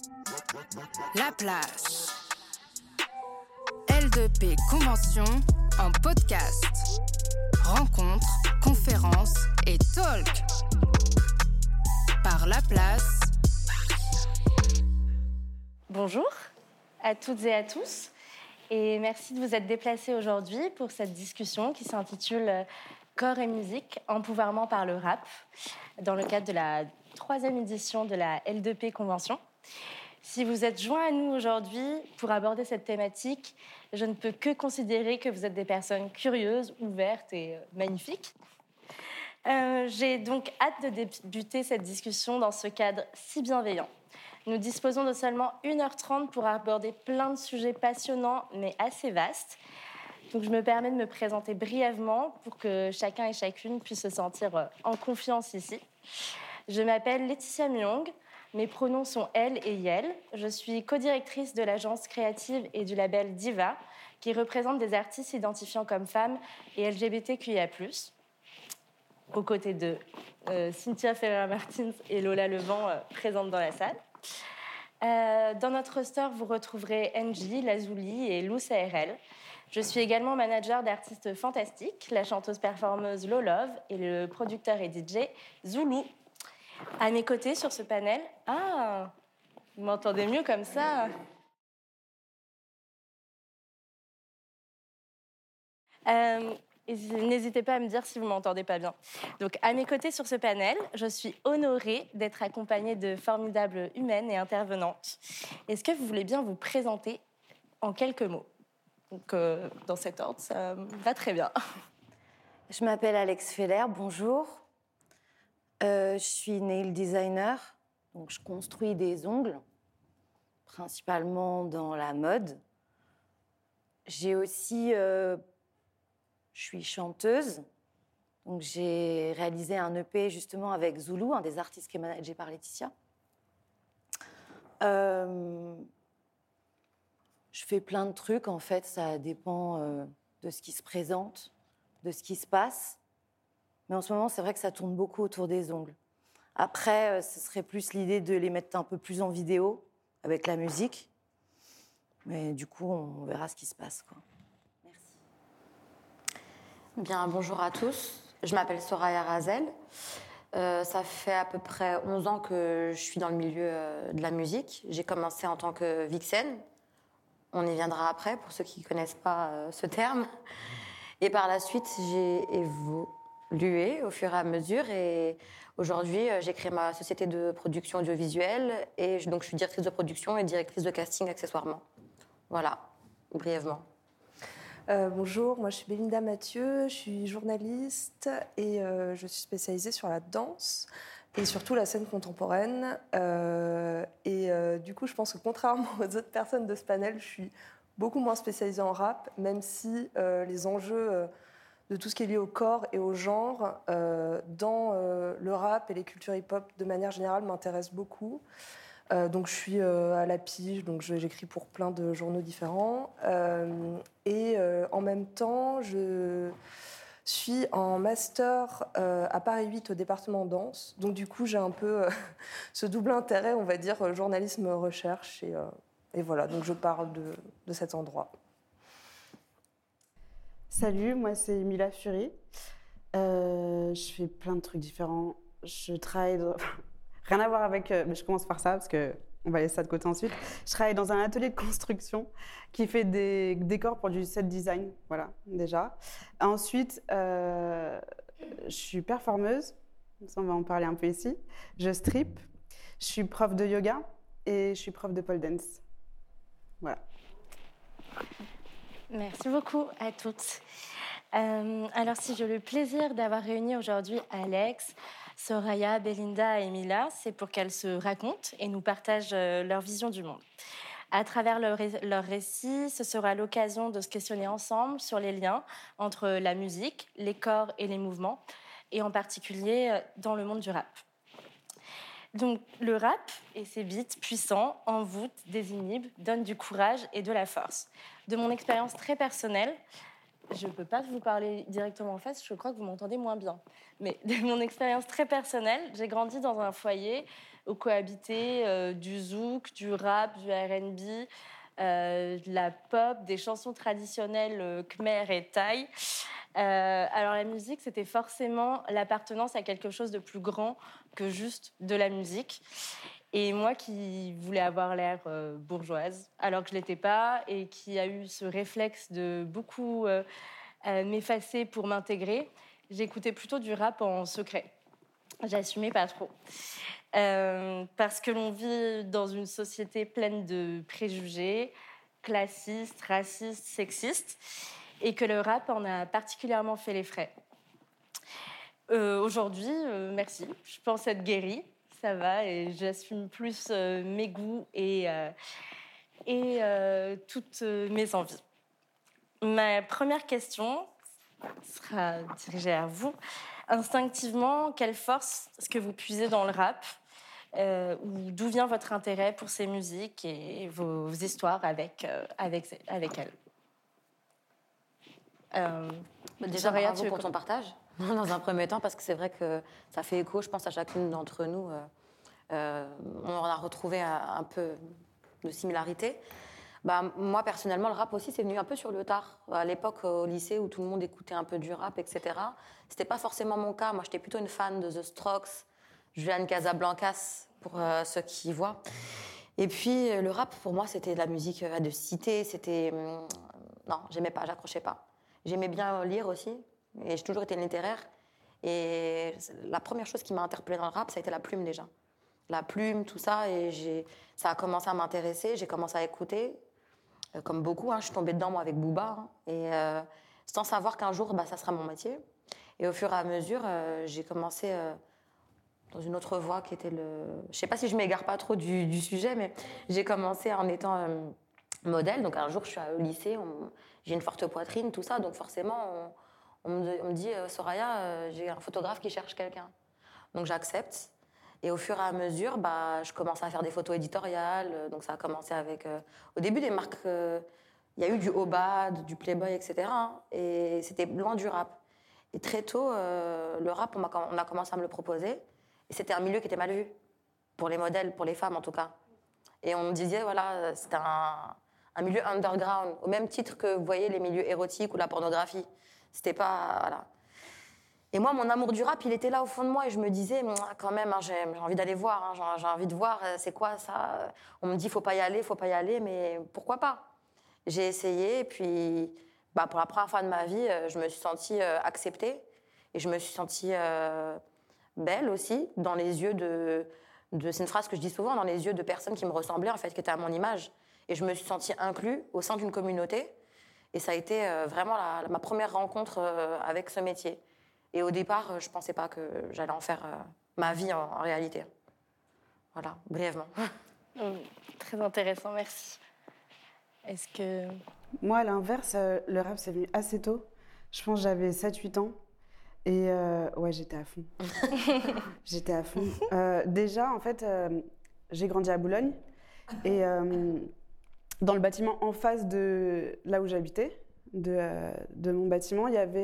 La place. L2P Convention en podcast. Rencontres, conférences et talk. Par La Place. Bonjour à toutes et à tous. Et merci de vous être déplacés aujourd'hui pour cette discussion qui s'intitule Corps et musique, empouvoirment par le rap, dans le cadre de la 3e édition de la L2P Convention. Si vous êtes joints à nous aujourd'hui pour aborder cette thématique, je ne peux que considérer que vous êtes des personnes curieuses, ouvertes et magnifiques. J'ai donc hâte de débuter cette discussion dans ce cadre si bienveillant. Nous disposons de seulement 1h30 pour aborder plein de sujets passionnants mais assez vastes. Donc je me permets de me présenter brièvement pour que chacun et chacune puisse se sentir en confiance ici. Je m'appelle Laetitia Myong, mes pronoms sont elle et yel. Je suis codirectrice de l'agence créative et du label Diva, qui représente des artistes s'identifiant comme femmes et LGBTQIA+, aux côtés de Cynthia Ferreira-Martins et Lola Levent, présentes dans la salle. Dans notre roster, vous retrouverez Angie, Lazuli et Lous ARL. Je suis également manager d'artistes fantastiques, la chanteuse-performeuse Lolove et le producteur et DJ Zoulou. À mes côtés sur ce panel... Ah, vous m'entendez mieux comme ça? N'hésitez pas à me dire si vous ne m'entendez pas bien. Donc, à mes côtés sur ce panel, je suis honorée d'être accompagnée de formidables humaines et intervenantes. Est-ce que vous voulez bien vous présenter en quelques mots? Donc, dans cet ordre, ça va très bien. Je m'appelle Alex Feller, bonjour. Je suis nail designer, donc je construis des ongles, principalement dans la mode. J'ai aussi... je suis chanteuse, donc j'ai réalisé un EP justement avec Zoulou, un des artistes qui est managé par Laetitia. Je fais plein de trucs, en fait, ça dépend de ce qui se présente, de ce qui se passe. Mais en ce moment, c'est vrai que ça tourne beaucoup autour des ongles. Après, ce serait plus l'idée de les mettre un peu plus en vidéo, avec la musique. Mais du coup, on verra ce qui se passe, quoi. Merci. Bien, bonjour à tous. Je m'appelle Soraya Razel. Ça fait à peu près 11 ans que je suis dans le milieu de la musique. J'ai commencé en tant que vixen. On y viendra après, pour ceux qui ne connaissent pas ce terme. Et par la suite, j'ai évolué au fur et à mesure. Et aujourd'hui, j'ai créé ma société de production audiovisuelle. Et donc, je suis directrice de production et directrice de casting accessoirement. Voilà, brièvement. Bonjour, moi je suis Belinda Mathieu, je suis journaliste et je suis spécialisée sur la danse et surtout la scène contemporaine. Du coup, je pense que contrairement aux autres personnes de ce panel, je suis beaucoup moins spécialisée en rap, même si les enjeux de tout ce qui est lié au corps et au genre dans le rap et les cultures hip-hop de manière générale m'intéressent beaucoup. Donc je suis à la pige, donc j'écris pour plein de journaux différents. En même temps, je suis en master à Paris 8 au département danse. Donc du coup, j'ai un peu ce double intérêt, on va dire, journalisme-recherche. Et voilà, donc je parle de cet endroit. Salut, moi c'est Mila Fury. Je fais plein de trucs différents. Je travaille... Rien à voir avec... mais je commence par ça, parce qu'on va laisser ça de côté ensuite. Je travaille dans un atelier de construction qui fait des décors pour du set design, voilà, déjà. Ensuite, je suis performeuse, ça on va en parler un peu ici. Je strip, je suis prof de yoga et je suis prof de pole dance. Voilà. Merci beaucoup à toutes. Alors, si j'ai le plaisir d'avoir réuni aujourd'hui Alex, Soraya, Belinda et Mila, c'est pour qu'elles se racontent et nous partagent leur vision du monde. À travers leur récit, ce sera l'occasion de se questionner ensemble sur les liens entre la musique, les corps et les mouvements, et en particulier dans le monde du rap. Donc, le rap et ses beats puissants envoûtent, désinhibent, donnent du courage et de la force. De mon expérience très personnelle, je ne peux pas vous parler directement en face, je crois que vous m'entendez moins bien. Mais de mon expérience très personnelle, j'ai grandi dans un foyer où cohabitaient du zouk, du rap, du R&B, de la pop, des chansons traditionnelles khmer et thaï. Alors la musique, c'était forcément l'appartenance à quelque chose de plus grand que juste de la musique. Et moi qui voulais avoir l'air bourgeoise, alors que je ne l'étais pas, et qui a eu ce réflexe de beaucoup m'effacer pour m'intégrer, j'écoutais plutôt du rap en secret. J'assumais pas trop. Parce que l'on vit dans une société pleine de préjugés, classistes, racistes, sexistes, et que le rap en a particulièrement fait les frais. Aujourd'hui, merci, je pense être guérie, ça va, et j'assume plus mes goûts et toutes mes envies. Ma première question sera dirigée à vous. Instinctivement, quelle force est-ce que vous puisez dans le rap ou d'où vient votre intérêt pour ces musiques et vos histoires avec elles? Déjà, bravo pour ton partage, dans un premier temps, parce que c'est vrai que ça fait écho, je pense, à chacune d'entre nous. On a retrouvé un peu de similarité. Moi, personnellement, le rap aussi, c'est venu un peu sur le tard. À l'époque, au lycée, où tout le monde écoutait un peu du rap, etc., c'était pas forcément mon cas. Moi, j'étais plutôt une fan de The Strokes, Julian Casablancas, pour ceux qui voient. Et puis, le rap, pour moi, c'était de la musique de cité. C'était... non, j'aimais pas, j'accrochais pas. J'aimais bien lire aussi, et j'ai toujours été littéraire. Et la première chose qui m'a interpellée dans le rap, ça a été la plume déjà. La plume, tout ça, et ça a commencé à m'intéresser, j'ai commencé à écouter, comme beaucoup, je suis tombée dedans, moi, avec Booba, et sans savoir qu'un jour, ça sera mon métier. Et au fur et à mesure, j'ai commencé dans une autre voie qui était le... Je sais pas si je m'égare pas trop du sujet, mais j'ai commencé en étant modèle. Donc un jour, je suis au lycée, j'ai une forte poitrine, tout ça, donc forcément, on me dit « Soraya, j'ai un photographe qui cherche quelqu'un ». Donc j'accepte. Et au fur et à mesure, je commençais à faire des photos éditoriales. Donc ça a commencé avec... au début, des marques... Il y a eu du Obad, du Playboy, etc. Et c'était loin du rap. Et très tôt, le rap, on a commencé à me le proposer. Et c'était un milieu qui était mal vu. Pour les modèles, pour les femmes en tout cas. Et on me disait, voilà, c'était un milieu underground. Au même titre que, vous voyez, les milieux érotiques ou la pornographie. C'était pas... Voilà. Et moi, mon amour du rap, il était là au fond de moi. Et je me disais, quand même, j'ai envie d'aller voir. J'ai envie de voir, c'est quoi ça? On me dit, faut pas y aller, mais pourquoi pas? J'ai essayé, et puis, pour la première fois de ma vie, je me suis sentie acceptée. Et je me suis sentie belle aussi, dans les yeux c'est une phrase que je dis souvent, dans les yeux de personnes qui me ressemblaient, en fait, qui étaient à mon image. Et je me suis sentie inclue au sein d'une communauté. Et ça a été vraiment ma première rencontre avec ce métier. Et au départ, je ne pensais pas que j'allais en faire ma vie en réalité. Voilà, brièvement. Très intéressant, merci. Est-ce que... Moi, à l'inverse, le rap, c'est venu assez tôt. Je pense que j'avais 7-8 ans. Et ouais, j'étais à fond. J'étais à fond. Déjà, en fait, j'ai grandi à Boulogne. Et dans le bâtiment en face de là où j'habitais, de mon bâtiment, il y avait...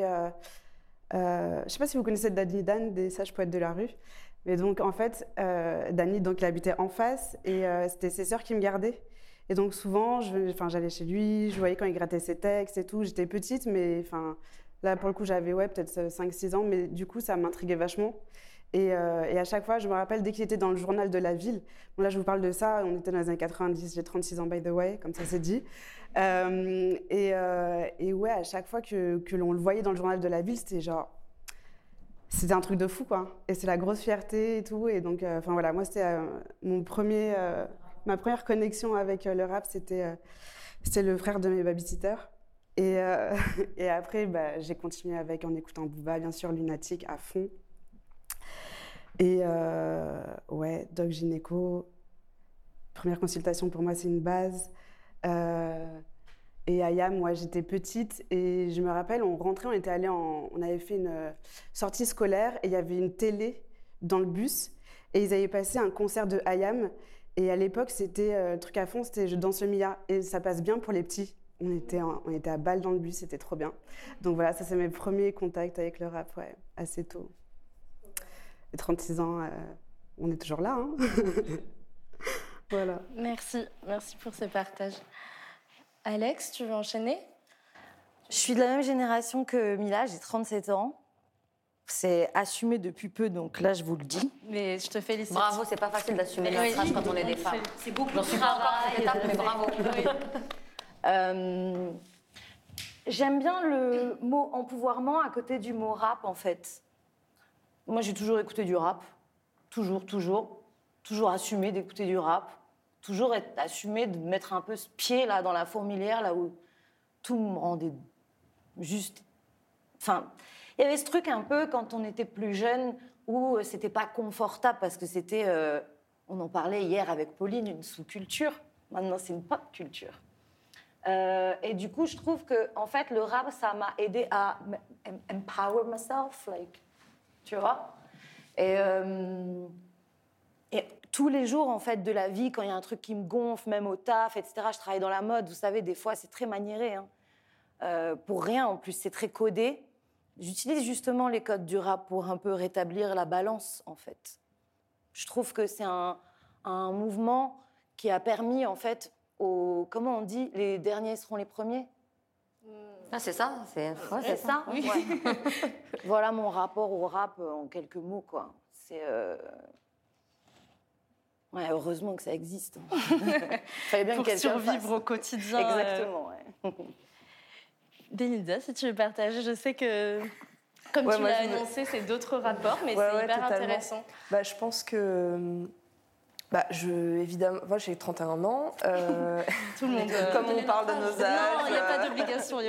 je ne sais pas si vous connaissez Danny Dan, des sages poètes de la rue. Mais donc, en fait, Danny, donc, il habitait en face et c'était ses sœurs qui me gardaient. Et donc, souvent, j'allais chez lui, je voyais quand il grattait ses textes et tout. J'étais petite, mais là, pour le coup, j'avais peut-être 5-6 ans, mais du coup, ça m'intriguait vachement. Et à chaque fois, je me rappelle, dès qu'il était dans le journal de la ville, bon, là, je vous parle de ça, on était dans les années 90, j'ai 36 ans, by the way, comme ça c'est dit. Et ouais, à chaque fois que l'on le voyait dans le journal de la ville, c'était genre... C'était un truc de fou, quoi. Et c'est la grosse fierté et tout. Et donc, voilà, moi, c'était ma première connexion avec le rap, c'était le frère de mes babysitters. Et après, j'ai continué en écoutant Booba, bien sûr, Lunatic à fond. Et ouais, Doc Gynéco, première consultation pour moi, c'est une base. Et IAM, moi, j'étais petite et je me rappelle, on rentrait, on avait fait une sortie scolaire et il y avait une télé dans le bus et ils avaient passé un concert de IAM. Et à l'époque, c'était le truc à fond, c'était Je danse le Mia et ça passe bien pour les petits. On était à balle dans le bus, c'était trop bien. Donc voilà, ça c'est mes premiers contacts avec le rap, ouais, assez tôt. Et 36 ans, on est toujours là. Hein. Voilà. Merci pour ce partage. Alex, tu veux enchaîner? Je suis de la même génération que Mila, j'ai 37 ans. C'est assumé depuis peu, donc là, je vous le dis. Mais je te félicite. Bravo, c'est pas facile d'assumer notre âge quand on est des femmes. C'est beaucoup J'en suis pas encore à cette étape, mais bravo. J'aime bien le mot empouvoirment à côté du mot rap, en fait. Moi, j'ai toujours écouté du rap. Toujours assumé d'écouter du rap. Toujours être assumé de mettre un peu ce pied là dans la fourmilière, là où tout me rendait juste... Enfin, il y avait ce truc un peu quand on était plus jeune où c'était pas confortable parce que c'était... on en parlait hier avec Pauline, une sous-culture. Maintenant, c'est une pop culture. Et du coup, je trouve que en fait, le rap, ça m'a aidé à empower myself, like, tu vois. Et tous les jours, en fait, de la vie, quand il y a un truc qui me gonfle, même au taf, etc. Je travaille dans la mode, vous savez, des fois, c'est très maniéré, hein. Pour rien, en plus, c'est très codé. J'utilise justement les codes du rap pour un peu rétablir la balance, en fait. Je trouve que c'est un mouvement qui a permis, en fait, comment on dit, les derniers seront les premiers. Ah, c'est ça, c'est ça. Oui. Ouais. Voilà mon rapport au rap en quelques mots, quoi. C'est ouais, heureusement que ça existe. Fallait bien pour que quelqu'un survivre fasse. au quotidien. Exactement. Ouais. Belinda, si tu veux partager, je sais que comme tu l'as annoncé, c'est d'autres rapports, mais c'est hyper totalement. intéressant. Je pense que évidemment, moi j'ai 31 ans. Tout le monde. Comme on parle de nos âges. Non, il n'y a pas d'obligation,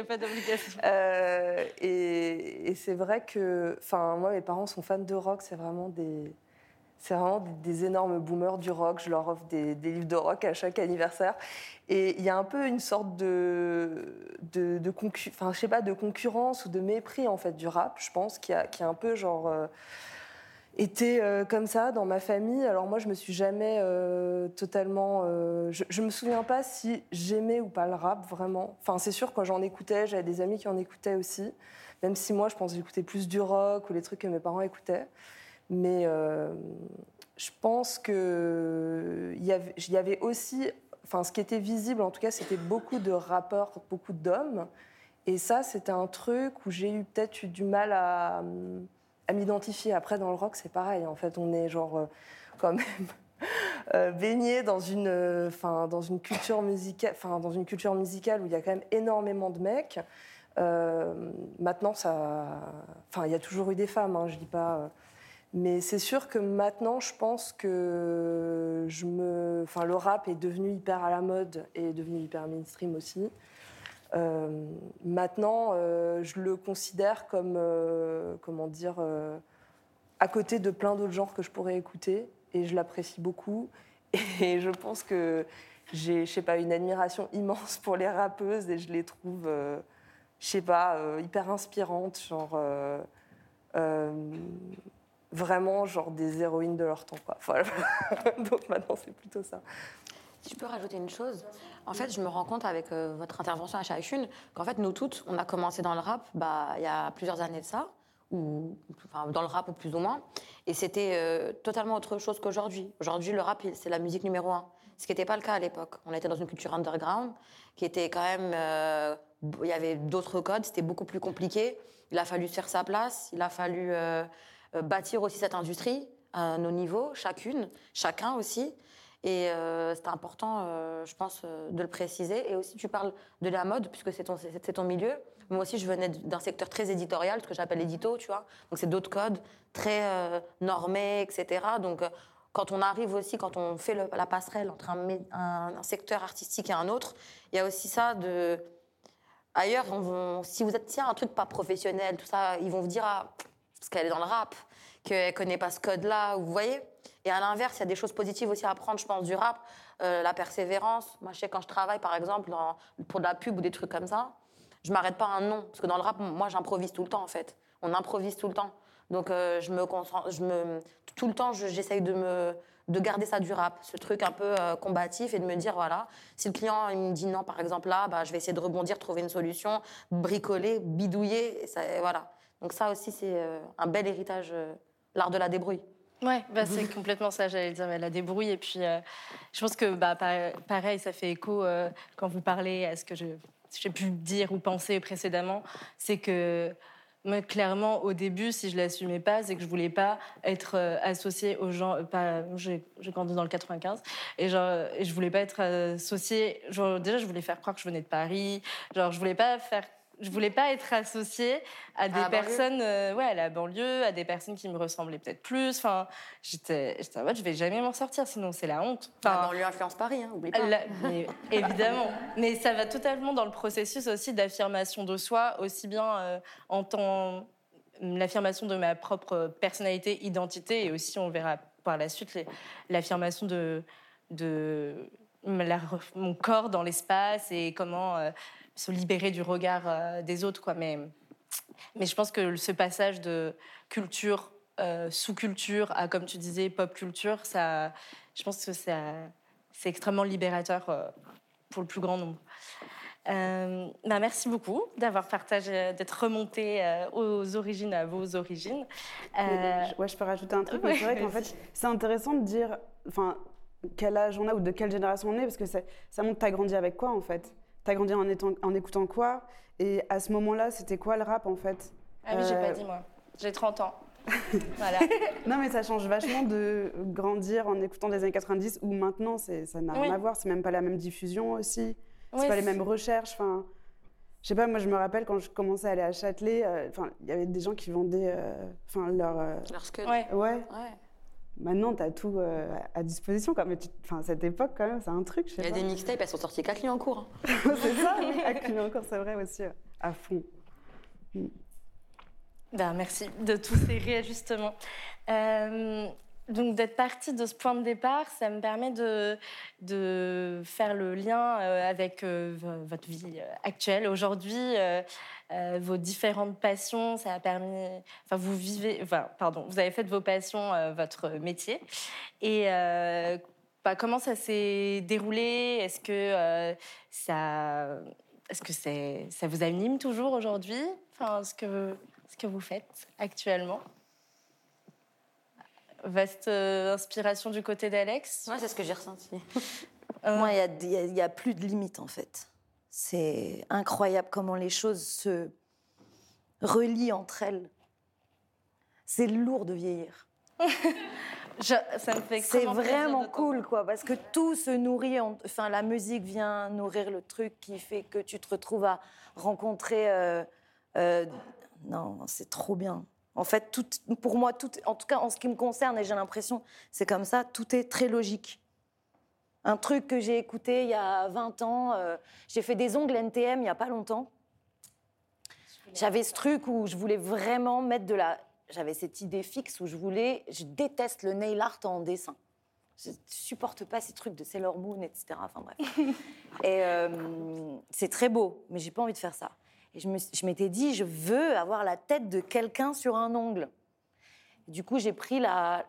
Et c'est vrai que, moi, mes parents sont fans de rock. C'est vraiment des énormes boomers du rock. Je leur offre des livres de rock à chaque anniversaire. Et il y a un peu une sorte de concurrence ou de mépris en fait du rap. Je pense qui a un peu genre. Était comme ça dans ma famille. Alors moi, je me suis jamais totalement... je me souviens pas si j'aimais ou pas le rap, vraiment. Enfin, c'est sûr, quand j'en écoutais, j'avais des amis qui en écoutaient aussi. Même si moi, je pense que j'écoutais plus du rock ou les trucs que mes parents écoutaient. Mais je pense qu'il y avait aussi... Enfin, ce qui était visible, en tout cas, c'était beaucoup de rappeurs, beaucoup d'hommes. Et ça, c'était un truc où j'ai peut-être eu du mal à m'identifier. Après, dans le rock, c'est pareil. En fait, on est genre quand même baigné dans une culture musicale, où il y a quand même énormément de mecs. Maintenant, il y a toujours eu des femmes. Hein, je dis pas. Mais c'est sûr que maintenant, je pense que le rap est devenu hyper à la mode et est devenu hyper mainstream aussi. Maintenant, je le considère comme, à côté de plein d'autres genres que je pourrais écouter, et je l'apprécie beaucoup. Et je pense que j'ai, une admiration immense pour les rappeuses, et je les trouve, hyper inspirantes, genre vraiment genre des héroïnes de leur temps, quoi. Voilà. Donc maintenant, c'est plutôt ça. Si je peux rajouter une chose, en fait, je me rends compte avec votre intervention à chacune qu'en fait, nous toutes, on a commencé dans le rap il y a plusieurs années de ça, dans le rap plus ou moins, et c'était totalement autre chose qu'aujourd'hui. Aujourd'hui, le rap, c'est la musique numéro 1, ce qui n'était pas le cas à l'époque. On était dans une culture underground qui était quand même... il y avait d'autres codes, c'était beaucoup plus compliqué. Il a fallu se faire sa place, il a fallu bâtir aussi cette industrie à nos niveaux, chacun aussi. Et c'est important, je pense, de le préciser. Et aussi, tu parles de la mode, puisque c'est ton milieu. Moi aussi, je venais d'un secteur très éditorial, ce que j'appelle édito, tu vois. Donc, c'est d'autres codes très normés, etc. Donc, quand on arrive aussi, quand on fait la passerelle entre un secteur artistique et un autre, il y a aussi ça de... Ailleurs, si vous êtes un truc pas professionnel, tout ça, ils vont vous dire parce qu'elle est dans le rap, qu'elle connaît pas ce code-là, vous voyez. Et à l'inverse, il y a des choses positives aussi à apprendre, je pense, du rap. La persévérance. Moi, je sais, quand je travaille, par exemple, pour de la pub ou des trucs comme ça, je m'arrête pas à un nom. Parce que dans le rap, moi, j'improvise tout le temps, en fait. On improvise tout le temps. Donc, je me concentre, tout le temps, j'essaye de garder ça du rap, ce truc un peu combatif, et de me dire, voilà, si le client il me dit non, par exemple, là, je vais essayer de rebondir, trouver une solution, bricoler, bidouiller, et voilà. Donc ça aussi, c'est un bel héritage, l'art de la débrouille. Ouais, c'est complètement ça, j'allais dire, la débrouille. Et puis, je pense que, pareil, ça fait écho quand vous parlez à ce que j'ai pu dire ou penser précédemment. C'est que, moi, clairement, au début, si je ne l'assumais pas, c'est que je ne voulais pas être associée aux gens. J'ai grandi dans le 95, et je ne voulais pas être associée. Déjà, je voulais faire croire que je venais de Paris. Je ne voulais pas être associée à des personnes, à la banlieue, à des personnes qui me ressemblaient peut-être plus. Enfin, j'étais en mode, je vais jamais m'en sortir, sinon c'est la honte. Enfin, la banlieue influence Paris, oublie pas. Mais, évidemment. Mais ça va totalement dans le processus aussi d'affirmation de soi, aussi bien en tant l'affirmation de ma propre personnalité, identité, et aussi, on verra par la suite, l'affirmation de mon corps dans l'espace et comment se libérer du regard des autres, quoi. Mais je pense que ce passage de culture, sous-culture, à, comme tu disais, pop-culture, je pense que c'est extrêmement libérateur pour le plus grand nombre. Merci beaucoup d'avoir partagé, d'être remonté aux origines, à vos origines. Je peux rajouter un truc, mais c'est vrai qu'en fait, c'est intéressant de dire quel âge on a ou de quelle génération on est, parce que ça montre que tu as grandi avec quoi, en fait. Tu as grandi en écoutant quoi, et à ce moment-là, c'était quoi le rap, en fait? Ah oui, j'ai pas dit, moi. J'ai 30 ans. Voilà. Non, mais ça change vachement de grandir en écoutant des années 90 ou maintenant, ça n'a rien à voir. C'est même pas la même diffusion aussi. C'est pas les mêmes recherches. Enfin, je sais pas, moi je me rappelle quand je commençais à aller à Châtelet, il y avait des gens qui vendaient leur scud. Ouais. Maintenant, t'as tout à disposition, quoi. Mais cette époque, quand même, c'est un truc. Il y a des mixtapes, elles sont sorties 4 lignes en cours. C'est ça, 4 lignes en cours, c'est vrai aussi, à fond. Merci de tous ces réajustements. Donc, d'être partie de ce point de départ, ça me permet de faire le lien avec votre vie actuelle. Aujourd'hui, vos différentes passions, ça a permis... vous avez fait de vos passions votre métier. Et comment ça s'est déroulé? Est-ce que ça vous anime toujours aujourd'hui? Ce que vous faites actuellement? Vaste inspiration du côté d'Alex. Ouais, c'est ce que j'ai ressenti. Moi, il y a plus de limites, en fait. C'est incroyable comment les choses se relient entre elles. C'est lourd de vieillir. Ça me fait extrêmement plaisir. C'est vraiment cool, quoi, parce que tout se nourrit. La musique vient nourrir le truc qui fait que tu te retrouves à rencontrer... Non, c'est trop bien. En fait, pour moi, en tout cas en ce qui me concerne, et j'ai l'impression c'est comme ça, tout est très logique. Un truc que j'ai écouté il y a 20 ans, j'ai fait des ongles NTM il n'y a pas longtemps. J'avais ce truc où je voulais vraiment mettre J'avais cette idée fixe où je déteste le nail art en dessin. Je ne supporte pas ces trucs de Sailor Moon, etc. Enfin bref. Et c'est très beau, mais j'ai pas envie de faire ça. Et je m'étais dit, je veux avoir la tête de quelqu'un sur un ongle. Et du coup, j'ai pris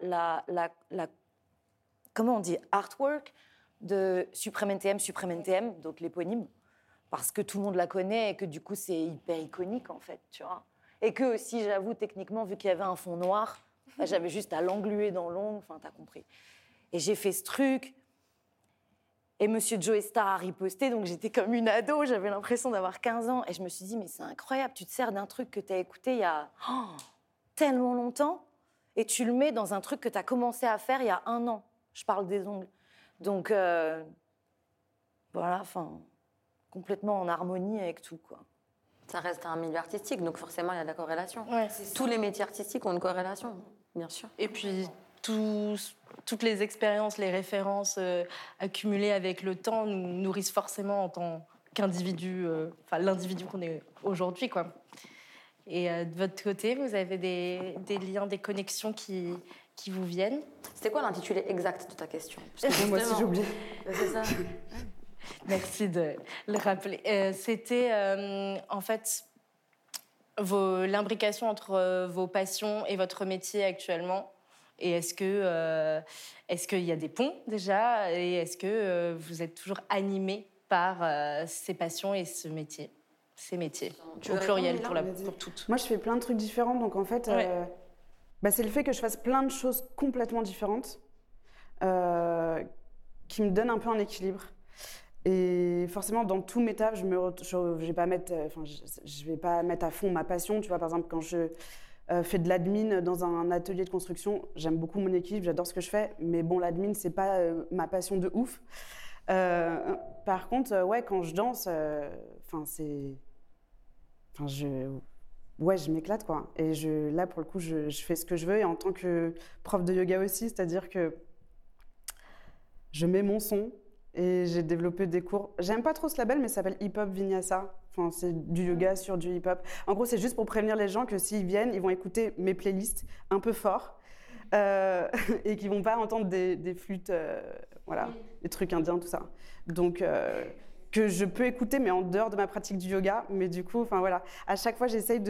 comment on dit, artwork de Supreme NTM, donc l'éponyme, parce que tout le monde la connaît et que du coup, c'est hyper iconique, en fait, tu vois. Et que aussi, j'avoue, techniquement, vu qu'il y avait un fond noir, j'avais juste à l'engluer dans l'ongle, enfin, t'as compris. Et j'ai fait ce truc. Et Monsieur Joe Star a riposté, donc j'étais comme une ado, j'avais l'impression d'avoir 15 ans. Et je me suis dit, mais c'est incroyable, tu te sers d'un truc que tu as écouté il y a tellement longtemps, et tu le mets dans un truc que tu as commencé à faire il y a 1 an. Je parle des ongles. Donc, voilà, complètement en harmonie avec tout, quoi. Ça reste un milieu artistique, donc forcément, il y a de la corrélation. Ouais, tous les métiers artistiques ont une corrélation, bien sûr. Et puis, toutes les expériences, les références accumulées avec le temps nous nourrissent forcément en tant qu'individu, l'individu qu'on est aujourd'hui, quoi. Et de votre côté, vous avez des liens, des connexions qui vous viennent? C'était quoi l'intitulé exact de ta question? Moi aussi, j'ai oublié. C'est ça. Merci de le rappeler. C'était en fait l'imbrication entre vos passions et votre métier actuellement. Et est-ce qu'il y a des ponts déjà? Et est-ce que vous êtes toujours animé par ces passions et ces métiers? Au pluriel pour toutes. Moi, je fais plein de trucs différents. Donc, en fait, C'est le fait que je fasse plein de choses complètement différentes qui me donnent un peu un équilibre. Et forcément, dans tous mes tafs, je vais pas mettre à fond ma passion. Tu vois, par exemple, quand je fais de l'admin dans un atelier de construction, j'aime beaucoup mon équipe, j'adore ce que je fais, mais bon, l'admin, c'est pas ma passion de ouf. Par contre, quand je danse, je m'éclate, quoi. Et là, pour le coup, je fais ce que je veux. Et en tant que prof de yoga aussi, c'est-à-dire que je mets mon son et j'ai développé des cours. J'aime pas trop ce label, mais ça s'appelle Hip Hop Vinyasa. Enfin, c'est du yoga sur du hip-hop. En gros, c'est juste pour prévenir les gens que s'ils viennent, ils vont écouter mes playlists un peu fort et qu'ils vont pas entendre des flûtes, des trucs indiens, tout ça. Donc... que je peux écouter, mais en dehors de ma pratique du yoga. Mais du coup, à chaque fois, j'essaye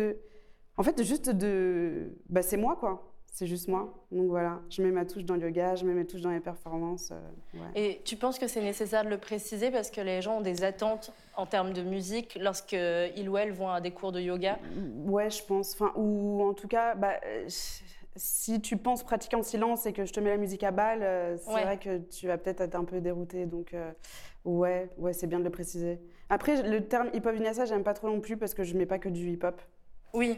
c'est moi, quoi. C'est juste moi. Donc voilà, je mets ma touche dans le yoga, je mets mes touches dans les performances. Et tu penses que c'est nécessaire de le préciser parce que les gens ont des attentes en termes de musique lorsqu'ils ou elles vont à des cours de yoga? Ouais, je pense. Ou en tout cas... si tu penses pratiquer en silence et que je te mets la musique à balle, c'est vrai que tu vas peut-être être un peu dérouté. Donc, c'est bien de le préciser. Après, le terme hip-hop vinyasa, j'aime pas trop non plus parce que je mets pas que du hip-hop. Oui,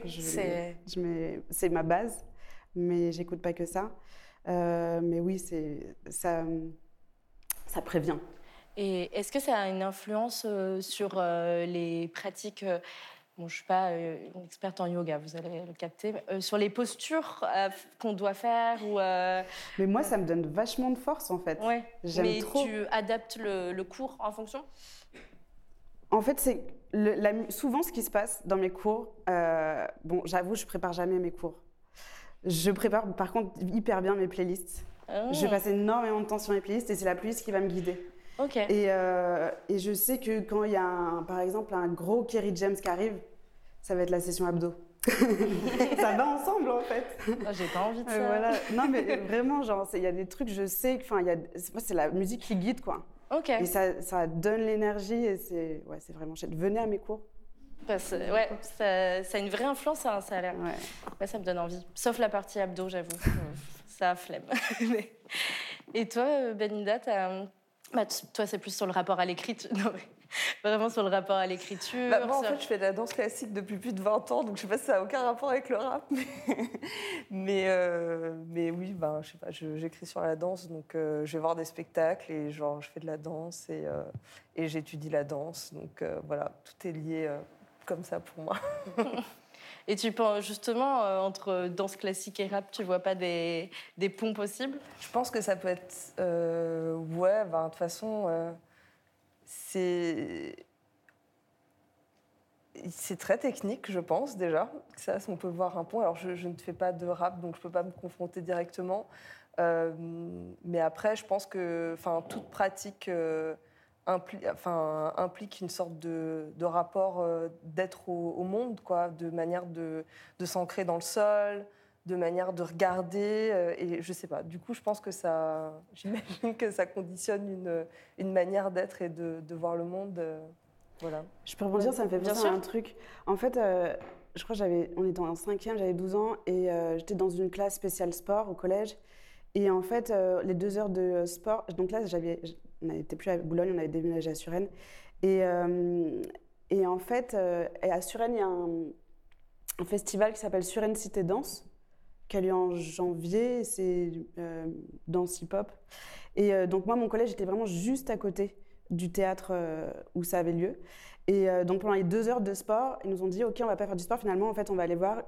c'est ma base, mais j'écoute pas que ça. Mais oui, ça prévient. Et est-ce que ça a une influence sur les pratiques je ne suis pas une experte en yoga, vous allez le capter. Sur les postures qu'on doit faire Mais moi, ça me donne vachement de force, en fait. Ouais. J'aime trop. Tu adaptes le cours en fonction? En fait, c'est souvent ce qui se passe dans mes cours. J'avoue, je prépare jamais mes cours. Je prépare, par contre, hyper bien mes playlists. Oh. Je passe énormément de temps sur mes playlists et c'est la playlist qui va me guider. Okay. Et je sais que quand il y a, par exemple, un gros Kerry James qui arrive, ça va être la session abdos. Ça va ensemble, en fait. J'ai pas envie de ça. Voilà. Non, mais vraiment, il y a des trucs, je sais que c'est la musique qui guide, quoi. Okay. Et ça donne l'énergie et c'est vraiment chouette. Venez à mes cours. Ça a une vraie influence, ça a l'air. Ouais, ça me donne envie. Sauf la partie abdos, j'avoue. Ça a flemme. Et toi, Belinda, toi, c'est plus sur le rapport à l'écriture. Non, mais vraiment sur le rapport à l'écriture. Moi, en fait, je fais de la danse classique depuis plus de 20 ans, donc je sais pas si ça n'a aucun rapport avec le rap. Mais oui, je sais pas, j'écris sur la danse, donc je vais voir des spectacles et je fais de la danse et j'étudie la danse. Donc voilà, tout est lié comme ça pour moi. Et tu penses justement, entre danse classique et rap, tu vois pas des ponts possibles? Je pense que ça peut être... de toute façon, c'est très technique, je pense, déjà. Ça, on peut voir un pont. Alors, je ne fais pas de rap, donc je peux pas me confronter directement. Mais après, je pense que toute pratique... implique une sorte de rapport d'être au monde, quoi, de manière de s'ancrer dans le sol, de manière de regarder, et je sais pas. Du coup, je pense que j'imagine que ça conditionne une manière d'être et de voir le monde. Voilà. Je peux rebondir, ça me fait penser à un truc. En fait, je crois on était en 5e, j'avais 12 ans, et j'étais dans une classe spéciale sport au collège. Et en fait, les 2 heures de sport, donc là, on n'était plus à Boulogne, on avait déménagé à Suresnes. Et en fait, à Suresnes, il y a un festival qui s'appelle Suresnes Cité Danse, qui a lieu en janvier, c'est danse hip-hop. Et donc moi, mon collège était vraiment juste à côté du théâtre où ça avait lieu. Et donc pendant les 2 heures de sport, ils nous ont dit « Ok, on ne va pas faire du sport, finalement, en fait, on va aller voir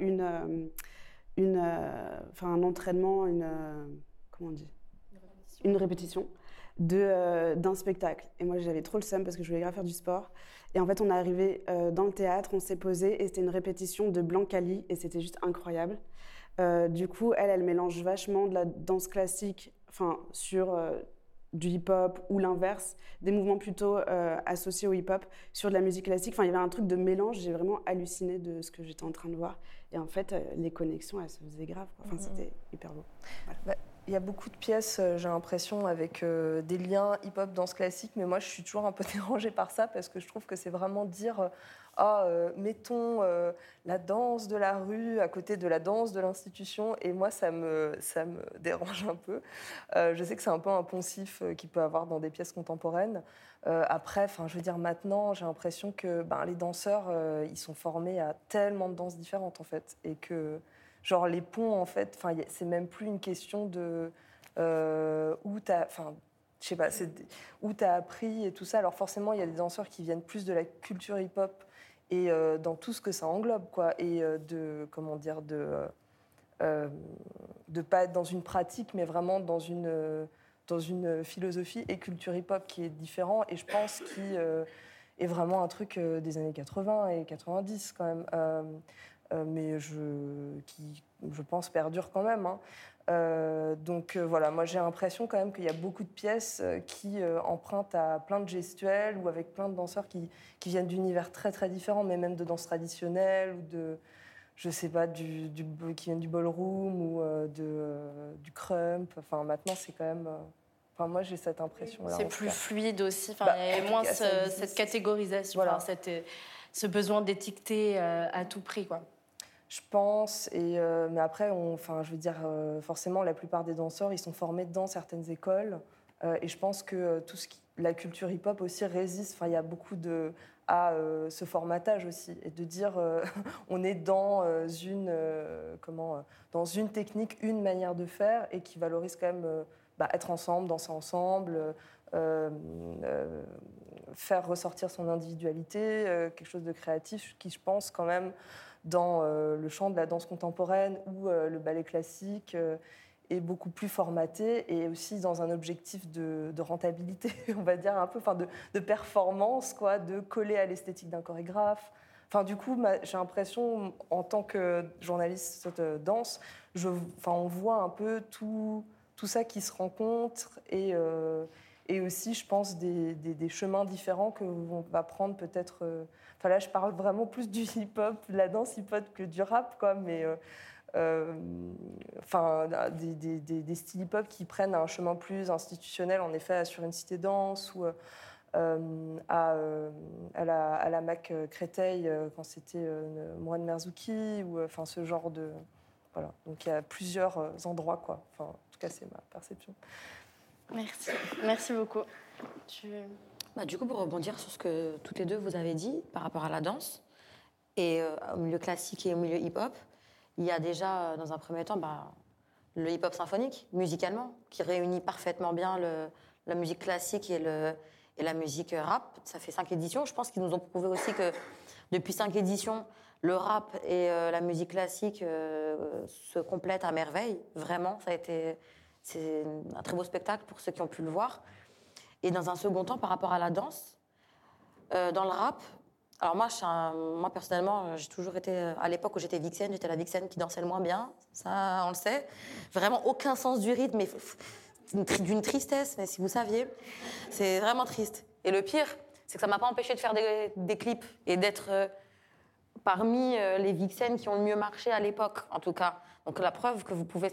un entraînement, comment on dit ? Une répétition d'un spectacle. » Et moi, j'avais trop le seum parce que je voulais grave faire du sport. Et en fait, on est arrivé dans le théâtre, on s'est posé et c'était une répétition de Blancali et c'était juste incroyable. Du coup, elle mélange vachement de la danse classique, sur du hip-hop ou l'inverse, des mouvements plutôt associés au hip-hop sur de la musique classique. Il y avait un truc de mélange, j'ai vraiment halluciné de ce que j'étais en train de voir. Et en fait, les connexions, elles se faisaient grave, quoi. C'était hyper beau. Voilà. Il y a beaucoup de pièces, j'ai l'impression, avec des liens hip-hop, danse classique, mais moi, je suis toujours un peu dérangée par ça parce que je trouve que c'est vraiment dire mettons la danse de la rue à côté de la danse de l'institution, et moi, ça me dérange un peu. Je sais que c'est un peu un poncif qu'il peut avoir dans des pièces contemporaines. Après, je veux dire, maintenant, j'ai l'impression que les danseurs, ils sont formés à tellement de danses différentes, en fait, et que genre les ponts, en fait, c'est même plus une question de où t'as, je sais pas, où t'as appris et tout ça. Alors forcément, il y a des danseurs qui viennent plus de la culture hip-hop et dans tout ce que ça englobe, quoi, et de pas être dans une pratique, mais vraiment dans une philosophie et culture hip-hop qui est différent. Et je pense qu'il est vraiment un truc des années 80 et 90 quand même. Mais qui, je pense, perdure quand même. Donc voilà, moi j'ai l'impression quand même qu'il y a beaucoup de pièces qui empruntent à plein de gestuels ou avec plein de danseurs qui viennent d'univers très très différents, mais même de danse traditionnelle ou de, je sais pas, qui viennent du ballroom ou du crump. Enfin maintenant c'est quand même... moi j'ai cette impression-là. C'est plus fluide aussi, il y a moins cette catégorisation, voilà. Ce besoin d'étiqueter à tout prix, quoi. Je pense, mais après, je veux dire, forcément, la plupart des danseurs, ils sont formés dans certaines écoles, et je pense que la culture hip-hop aussi résiste. Il y a beaucoup à ce formatage aussi, et de dire, on est dans dans une technique, une manière de faire, et qui valorise quand même être ensemble, danser ensemble, faire ressortir son individualité, quelque chose de créatif, qui, je pense, quand même, dans le champ de la danse contemporaine ou le ballet classique est beaucoup plus formaté, et aussi dans un objectif de rentabilité, on va dire un peu, de performance, quoi, de coller à l'esthétique d'un chorégraphe. Du coup, j'ai l'impression, en tant que journaliste de danse, on voit un peu tout ça qui se rencontre, et aussi, je pense, des chemins différents que on va prendre peut-être... là, je parle vraiment plus du hip-hop, de la danse hip-hop que du rap, quoi, mais des styles hip-hop qui prennent un chemin plus institutionnel, en effet, sur une cité danse ou à la Mac Créteil quand c'était Moine Merzouki, ou ce genre de... Voilà, donc il y a plusieurs endroits, quoi. En tout cas, c'est ma perception. Merci beaucoup. Du coup, pour rebondir sur ce que toutes les deux vous avez dit par rapport à la danse, et au milieu classique et au milieu hip-hop, il y a déjà, dans un premier temps, le hip-hop symphonique, musicalement, qui réunit parfaitement bien la musique classique et la musique rap. Ça fait 5 éditions. Je pense qu'ils nous ont prouvé aussi que depuis 5 éditions, le rap et la musique classique se complètent à merveille. Vraiment, c'est un très beau spectacle pour ceux qui ont pu le voir. Et dans un second temps, par rapport à la danse, dans le rap, alors moi personnellement, j'ai toujours été, à l'époque où j'étais vixen, j'étais la vixen qui dansait le moins bien, ça on le sait. Vraiment aucun sens du rythme, mais d'une tristesse, mais si vous saviez, c'est vraiment triste. Et le pire, c'est que ça m'a pas empêché de faire des clips et d'être parmi les vixens qui ont le mieux marché à l'époque, en tout cas. Donc la preuve que vous pouvez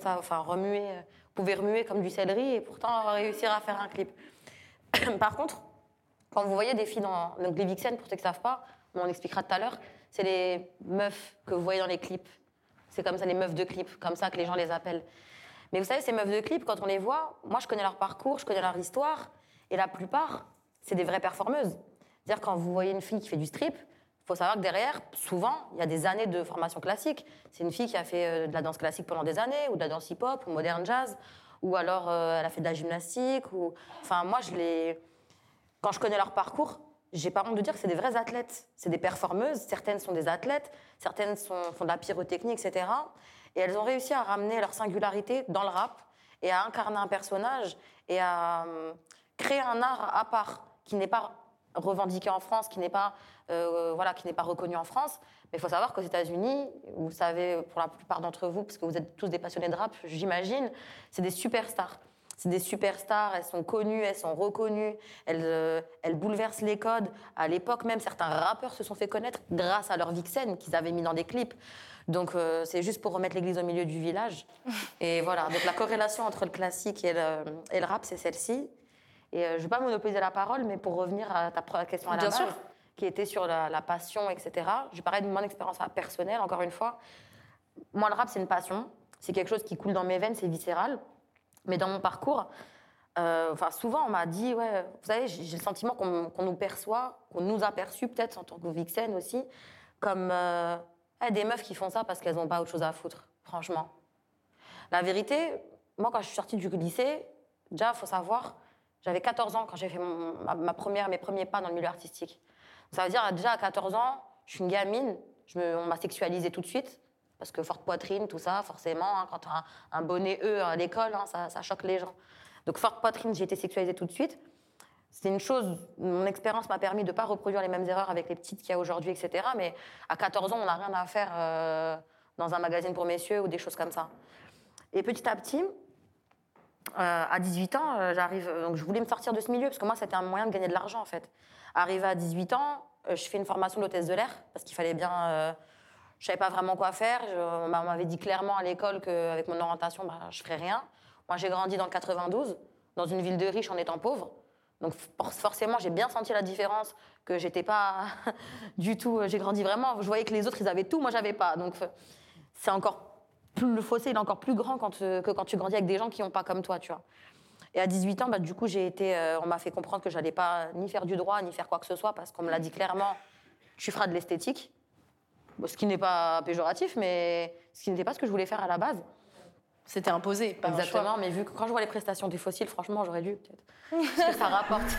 remuer comme du céleri et pourtant réussir à faire un clip. Par contre, quand vous voyez des filles donc les vixens, pour ceux qui ne savent pas, on expliquera tout à l'heure, c'est les meufs que vous voyez dans les clips. C'est comme ça, les meufs de clips, comme ça que les gens les appellent. Mais vous savez, ces meufs de clips, quand on les voit, moi je connais leur parcours, je connais leur histoire, et la plupart, c'est des vraies performeuses. C'est-à-dire quand vous voyez une fille qui fait du strip, il faut savoir que derrière, souvent, il y a des années de formation classique. C'est une fille qui a fait de la danse classique pendant des années, ou de la danse hip-hop, ou modern jazz, ou alors elle a fait de la gymnastique. Moi, quand je connais leur parcours, j'ai pas honte de dire que c'est des vraies athlètes. C'est des performeuses, certaines sont des athlètes, certaines font de la pyrotechnie, etc. Et elles ont réussi à ramener leur singularité dans le rap, et à incarner un personnage, et à créer un art à part, qui n'est pas revendiqué en France, qui n'est pas reconnu en France. Mais il faut savoir qu'aux États-Unis, vous savez, pour la plupart d'entre vous, parce que vous êtes tous des passionnés de rap, j'imagine, c'est des superstars. C'est des superstars, elles sont connues, elles sont reconnues, elles bouleversent les codes. À l'époque même, certains rappeurs se sont fait connaître grâce à leur vixen qu'ils avaient mis dans des clips. Donc c'est juste pour remettre l'église au milieu du village. Et voilà, donc la corrélation entre le classique et le rap, c'est celle-ci. Et je ne vais pas monopoliser la parole, mais pour revenir à ta question à la base, qui était sur la passion, etc. Je vais parler de mon expérience personnelle, encore une fois. Moi, le rap, c'est une passion. C'est quelque chose qui coule dans mes veines, c'est viscéral. Mais dans mon parcours, souvent, on m'a dit, ouais, vous savez, j'ai le sentiment qu'on nous perçoit, qu'on nous a perçus, peut-être en tant que vixen aussi, comme des meufs qui font ça parce qu'elles n'ont pas autre chose à foutre, franchement. La vérité, moi, quand je suis sortie du lycée, déjà, il faut savoir, j'avais 14 ans quand j'ai fait mes premiers pas dans le milieu artistique. Ça veut dire, déjà, à 14 ans, je suis une gamine, on m'a sexualisée tout de suite, parce que forte poitrine, tout ça, forcément, hein, quand tu as un bonnet E à l'école, hein, ça choque les gens. Donc, forte poitrine, j'ai été sexualisée tout de suite. C'est une chose, mon expérience m'a permis de ne pas reproduire les mêmes erreurs avec les petites qu'il y a aujourd'hui, etc. Mais à 14 ans, on n'a rien à faire dans un magazine pour messieurs ou des choses comme ça. Et petit à petit, à 18 ans, donc je voulais me sortir de ce milieu, parce que moi, c'était un moyen de gagner de l'argent, en fait. Arrivé à 18 ans, je fais une formation d'hôtesse de l'air, parce qu'il fallait bien... je ne savais pas vraiment quoi faire. On m'avait dit clairement à l'école qu'avec mon orientation, je ne ferais rien. Moi, j'ai grandi dans le 92, dans une ville de riches en étant pauvre. Donc forcément, j'ai bien senti la différence, que j'étais pas du tout... J'ai grandi vraiment... Je voyais que les autres, ils avaient tout, moi, j'avais pas. Donc c'est encore... Le fossé, il est encore plus grand que quand tu grandis avec des gens qui n'ont pas comme toi, tu vois. Et à 18 ans, du coup, on m'a fait comprendre que je n'allais pas ni faire du droit, ni faire quoi que ce soit, parce qu'on me l'a dit clairement, tu feras de l'esthétique. Ce qui n'est pas péjoratif, mais ce qui n'était pas ce que je voulais faire à la base. C'était imposé, pas exactement, un choix. Mais vu que quand je vois les prestations des fossiles, franchement, j'aurais dû, peut-être. Parce que ça rapporte.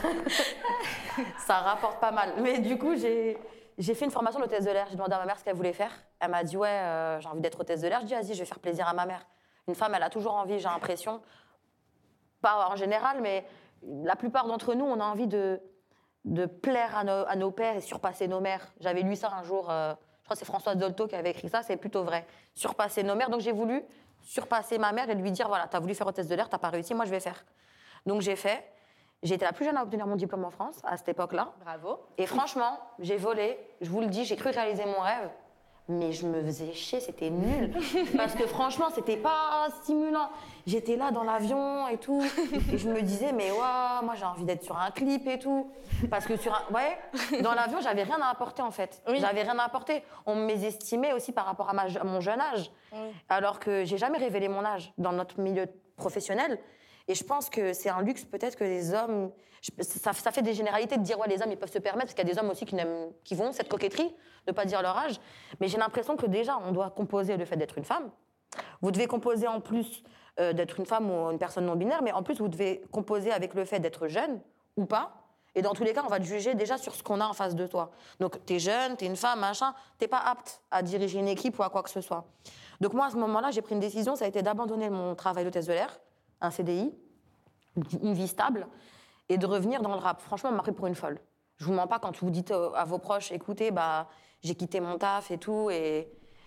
Ça rapporte pas mal. Mais du coup, j'ai fait une formation d'hôtesse de l'air. J'ai demandé à ma mère ce qu'elle voulait faire. Elle m'a dit, ouais, j'ai envie d'être hôtesse de l'air. Je dis, vas-y, je vais faire plaisir à ma mère. Une femme, elle a toujours envie, j'ai l'impression, pas en général, mais la plupart d'entre nous, on a envie de plaire à nos pères et surpasser nos mères. J'avais lu ça un jour... Je crois que c'est Françoise Dolto qui avait écrit ça, c'est plutôt vrai. Surpasser nos mères. Donc j'ai voulu surpasser ma mère et lui dire, voilà, t'as voulu faire hôtesse de l'air, t'as pas réussi, moi je vais faire. Donc j'ai fait. J'ai été la plus jeune à obtenir mon diplôme en France, à cette époque-là. Bravo. Et franchement, j'ai volé, je vous le dis, j'ai cru réaliser mon rêve. Mais je me faisais chier, c'était nul. Parce que franchement, c'était pas stimulant. J'étais là dans l'avion et tout. Et je me disais, mais ouais, moi j'ai envie d'être sur un clip et tout. Parce que dans l'avion, j'avais rien à apporter en fait. Oui. J'avais rien à apporter. On me mésestimait aussi par rapport à mon jeune âge. Oui. Alors que j'ai jamais révélé mon âge dans notre milieu professionnel. Et je pense que c'est un luxe peut-être que les hommes... Ça fait des généralités de dire ouais, les hommes ils peuvent se permettre, parce qu'il y a des hommes aussi qui vont cette coquetterie, de ne pas dire leur âge. Mais j'ai l'impression que déjà, on doit composer le fait d'être une femme. Vous devez composer en plus d'être une femme ou une personne non-binaire, mais en plus, vous devez composer avec le fait d'être jeune ou pas. Et dans tous les cas, on va te juger déjà sur ce qu'on a en face de toi. Donc, t'es jeune, t'es une femme, machin, t'es pas apte à diriger une équipe ou à quoi que ce soit. Donc moi, à ce moment-là, j'ai pris une décision, ça a été d'abandonner mon travail d'hôtesse de l'air, un CDI, une vie stable, et de revenir dans le rap. Franchement, on m'a pris pour une folle. Je vous mens pas quand vous dites à vos proches, écoutez, j'ai quitté mon taf et tout, et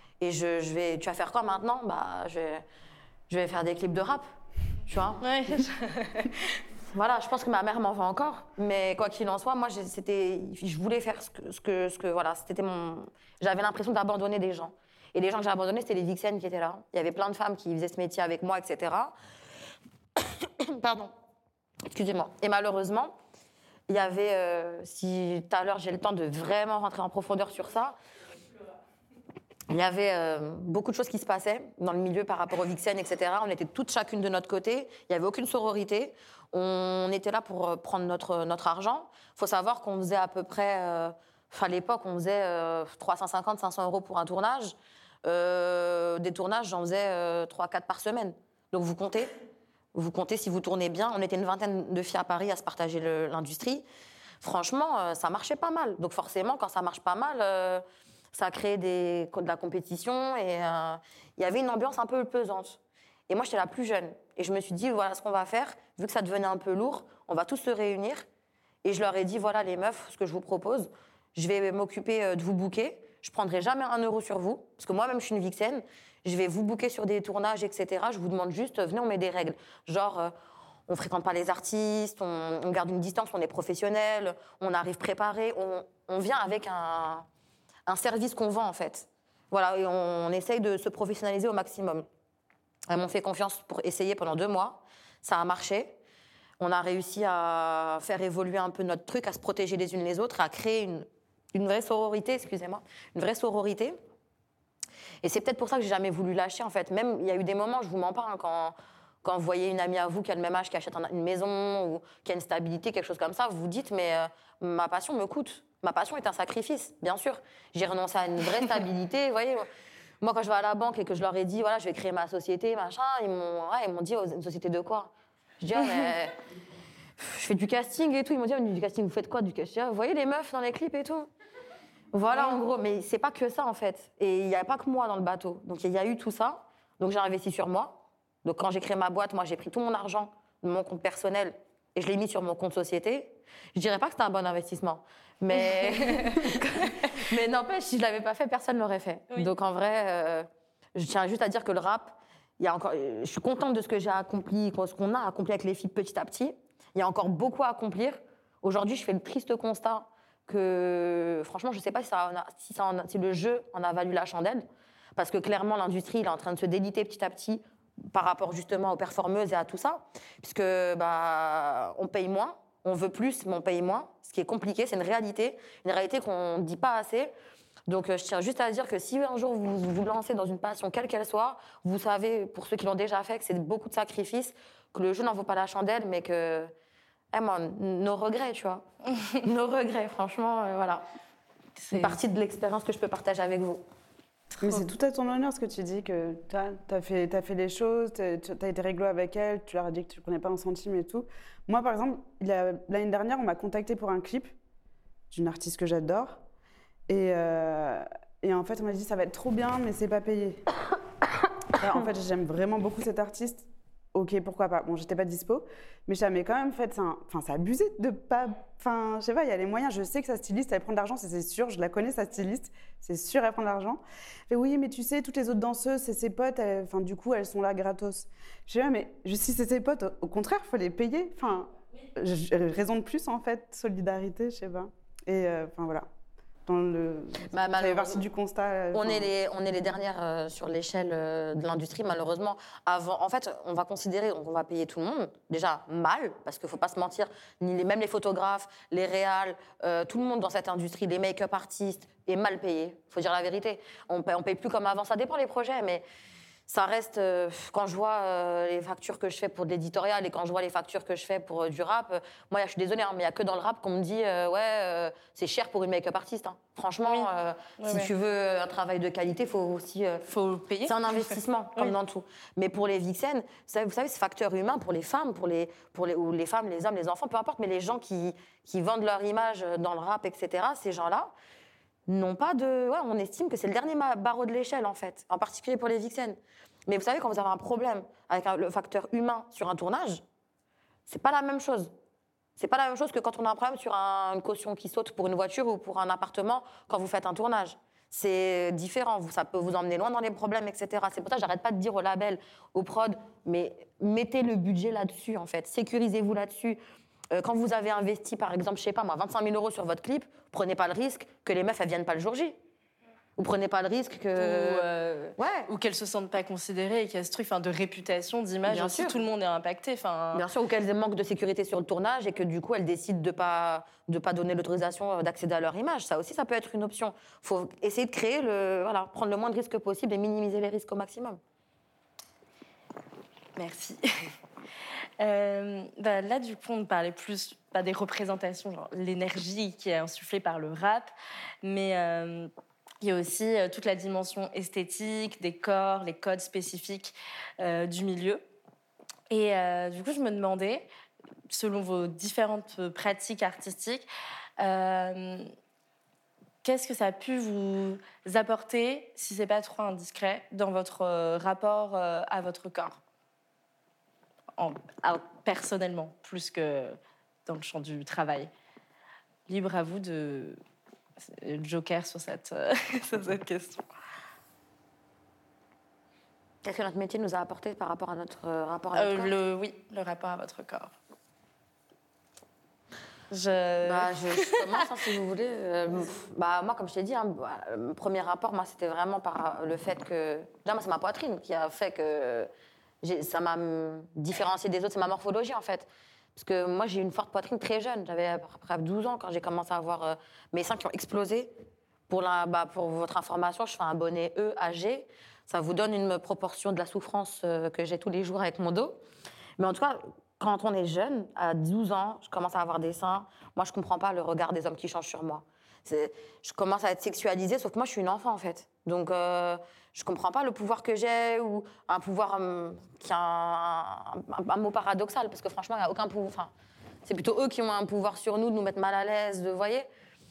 tu vas faire quoi maintenant ? Je vais faire des clips de rap, tu vois. Ouais. Voilà, je pense que ma mère m'en veut encore, mais quoi qu'il en soit, moi, je voulais faire voilà, j'avais l'impression d'abandonner des gens. Et les gens que j'ai abandonnés, c'était les vixens qui étaient là. Il y avait plein de femmes qui faisaient ce métier avec moi, etc. Pardon. Excusez-moi. Et malheureusement, il y avait, si tout à l'heure j'ai le temps de vraiment rentrer en profondeur sur ça, il y avait beaucoup de choses qui se passaient dans le milieu par rapport aux vixens, etc. On était toutes chacune de notre côté. Il n'y avait aucune sororité. On était là pour prendre notre argent. Il faut savoir qu'on faisait à peu près... à l'époque, on faisait 350, 500 € pour un tournage. Des tournages, j'en faisais 3-4 par semaine. Donc vous comptez si vous tournez bien. On était une vingtaine de filles à Paris à se partager l'industrie. Franchement, ça marchait pas mal. Donc forcément, quand ça marche pas mal... ça a créé de la compétition et il y avait une ambiance un peu pesante. Et moi, j'étais la plus jeune. Et je me suis dit, voilà ce qu'on va faire. Vu que ça devenait un peu lourd, on va tous se réunir. Et je leur ai dit, voilà les meufs, ce que je vous propose, je vais m'occuper de vous booker. Je ne prendrai jamais 1 € sur vous, parce que moi-même, je suis une vixen. Je vais vous booker sur des tournages, etc. Je vous demande juste, venez, on met des règles. Genre, on fréquente pas les artistes, on garde une distance, on est professionnel, on arrive préparé, on vient avec un service qu'on vend en fait. Voilà, et on essaye de se professionnaliser au maximum. Elles m'ont fait confiance pour essayer pendant 2 mois, ça a marché. On a réussi à faire évoluer un peu notre truc, à se protéger les unes les autres, à créer une vraie sororité, une vraie sororité. Et c'est peut-être pour ça que j'ai jamais voulu lâcher en fait. Même il y a eu des moments, je vous mens pas, quand vous voyez une amie à vous qui a le même âge, qui achète une maison ou qui a une stabilité, quelque chose comme ça, vous vous dites mais ma passion me coûte. Ma passion est un sacrifice, bien sûr. J'ai renoncé à une vraie stabilité, vous voyez. Moi, quand je vais à la banque et que je leur ai dit voilà, je vais créer ma société, machin, ils m'ont dit une société de quoi? Je dis mais je fais du casting et tout. Ils m'ont dit du casting, vous faites quoi du casting? Vous voyez les meufs dans les clips et tout. Voilà, en gros, mais c'est pas que ça, en fait. Et il n'y a pas que moi dans le bateau. Donc, il y a eu tout ça. Donc, j'ai investi sur moi. Donc, quand j'ai créé ma boîte, moi, j'ai pris tout mon argent de mon compte personnel et je l'ai mis sur mon compte société. Je dirais pas que c'était un bon investissement. Mais, mais n'empêche, si je l'avais pas fait, personne ne l'aurait fait. Oui. Donc, en vrai, je tiens juste à dire que le rap, je suis contente de ce que j'ai accompli, ce qu'on a accompli avec les filles petit à petit. Il y a encore beaucoup à accomplir. Aujourd'hui, je fais le triste constat que franchement, je ne sais pas si le jeu en a valu la chandelle, parce que clairement, l'industrie il est en train de se déliter petit à petit par rapport justement aux performeuses et à tout ça, puisque on paye moins, on veut plus, mais on paye moins, ce qui est compliqué, c'est une réalité qu'on ne dit pas assez. Donc, je tiens juste à dire que si un jour vous vous lancez dans une passion, quelle qu'elle soit, vous savez, pour ceux qui l'ont déjà fait, que c'est beaucoup de sacrifices, que le jeu n'en vaut pas la chandelle, mais que nos regrets, tu vois. Nos regrets, franchement, voilà. C'est une partie de l'expérience que je peux partager avec vous. Mais c'est tout à ton honneur ce que tu dis, que t'as fait les choses, t'as été réglo avec elle, tu leur as dit que tu ne prenais pas un centime et tout. Moi, par exemple, l'année dernière, on m'a contacté pour un clip d'une artiste que j'adore. Et en fait, on m'a dit, ça va être trop bien, mais c'est pas payé. Alors, en fait, j'aime vraiment beaucoup cette artiste. Ok, pourquoi pas. Bon, j'étais pas dispo, mais j'avais quand même fait c'est abusé de pas. Enfin, je sais pas, il y a les moyens. Je sais que sa styliste, elle prend de l'argent, c'est sûr. Je la connais, sa styliste. C'est sûr, elle prend de l'argent. Mais oui, mais tu sais, toutes les autres danseuses, c'est ses potes. Du coup, elles sont là gratos. Je sais pas, mais si c'est ses potes, au contraire, il faut les payer. Enfin, raison de plus, en fait, solidarité, je sais pas. Et voilà. Ça fait partie du constat. On est les dernières sur l'échelle de l'industrie, malheureusement. En fait, on va considérer, on va payer tout le monde, déjà mal, parce qu'il ne faut pas se mentir, même les photographes, les réals, tout le monde dans cette industrie, les make-up artistes, est mal payé. Il faut dire la vérité. On paye plus comme avant, ça dépend des projets, mais ça reste, quand je vois les factures que je fais pour de l'éditorial et quand je vois les factures que je fais pour du rap, moi, je suis désolée, mais il n'y a que dans le rap qu'on me dit c'est cher pour une make-up artiste. Hein. Franchement, si tu veux un travail de qualité, il faut aussi faut payer. C'est un investissement, comme dans tout. Mais pour les vixens, vous savez, ce facteur humain pour les femmes, ou les femmes, les hommes, les enfants, peu importe, mais les gens qui vendent leur image dans le rap, etc., ces gens-là, n'ont pas de... Ouais, on estime que c'est le dernier barreau de l'échelle, en fait, en particulier pour les vixens. Mais vous savez, quand vous avez un problème avec le facteur humain sur un tournage, c'est pas la même chose. C'est pas la même chose que quand on a un problème sur une caution qui saute pour une voiture ou pour un appartement quand vous faites un tournage. C'est différent, ça peut vous emmener loin dans les problèmes, etc. C'est pour ça que j'arrête pas de dire au label, au prod, mais mettez le budget là-dessus, en fait. Sécurisez-vous là-dessus. Quand vous avez investi, par exemple, je sais pas moi, 25 000 € sur votre clip, prenez pas le risque que les meufs, elles viennent pas le jour J. Vous prenez pas le risque que... Ou qu'elles se sentent pas considérées et qu'il y a ce truc de réputation, d'image aussi, sûr. Tout le monde est impacté. Bien sûr, ou qu'elles manquent de sécurité sur le tournage et que du coup, elles décident de pas donner l'autorisation d'accéder à leur image. Ça aussi, ça peut être une option. Il faut essayer de créer prendre le moins de risques possible et minimiser les risques au maximum. Merci. Là, du coup, on parlait plus pas des représentations, genre l'énergie qui est insufflée par le rap, mais il y a aussi toute la dimension esthétique, des corps, les codes spécifiques du milieu. Et du coup, je me demandais, selon vos différentes pratiques artistiques, qu'est-ce que ça a pu vous apporter, si c'est pas trop indiscret, dans votre rapport à votre corps? Personnellement, plus que dans le champ du travail. Libre à vous de joker sur cette question. Qu'est-ce que notre métier nous a apporté par rapport à notre rapport à notre corps? Le rapport à votre corps. Je commence, si vous voulez. Moi, comme je t'ai dit, le premier rapport, moi, c'était vraiment par le fait que... Déjà, moi, c'est ma poitrine qui a fait que ça m'a différenciée des autres. C'est ma morphologie, en fait. Parce que moi, j'ai eu une forte poitrine très jeune. J'avais à peu près 12 ans quand j'ai commencé à avoir mes seins qui ont explosé. Pour votre information, je fais un bonnet E à G. Ça vous donne une proportion de la souffrance que j'ai tous les jours avec mon dos. Mais en tout cas... Quand on est jeune, à 12 ans, je commence à avoir des seins. Moi, je ne comprends pas le regard des hommes qui change sur moi. Je commence à être sexualisée, sauf que moi, je suis une enfant, en fait. Donc, je ne comprends pas le pouvoir que j'ai ou un pouvoir qui a un mot paradoxal. Parce que franchement, il n'y a aucun pouvoir. Enfin, c'est plutôt eux qui ont un pouvoir sur nous, de nous mettre mal à l'aise, vous voyez.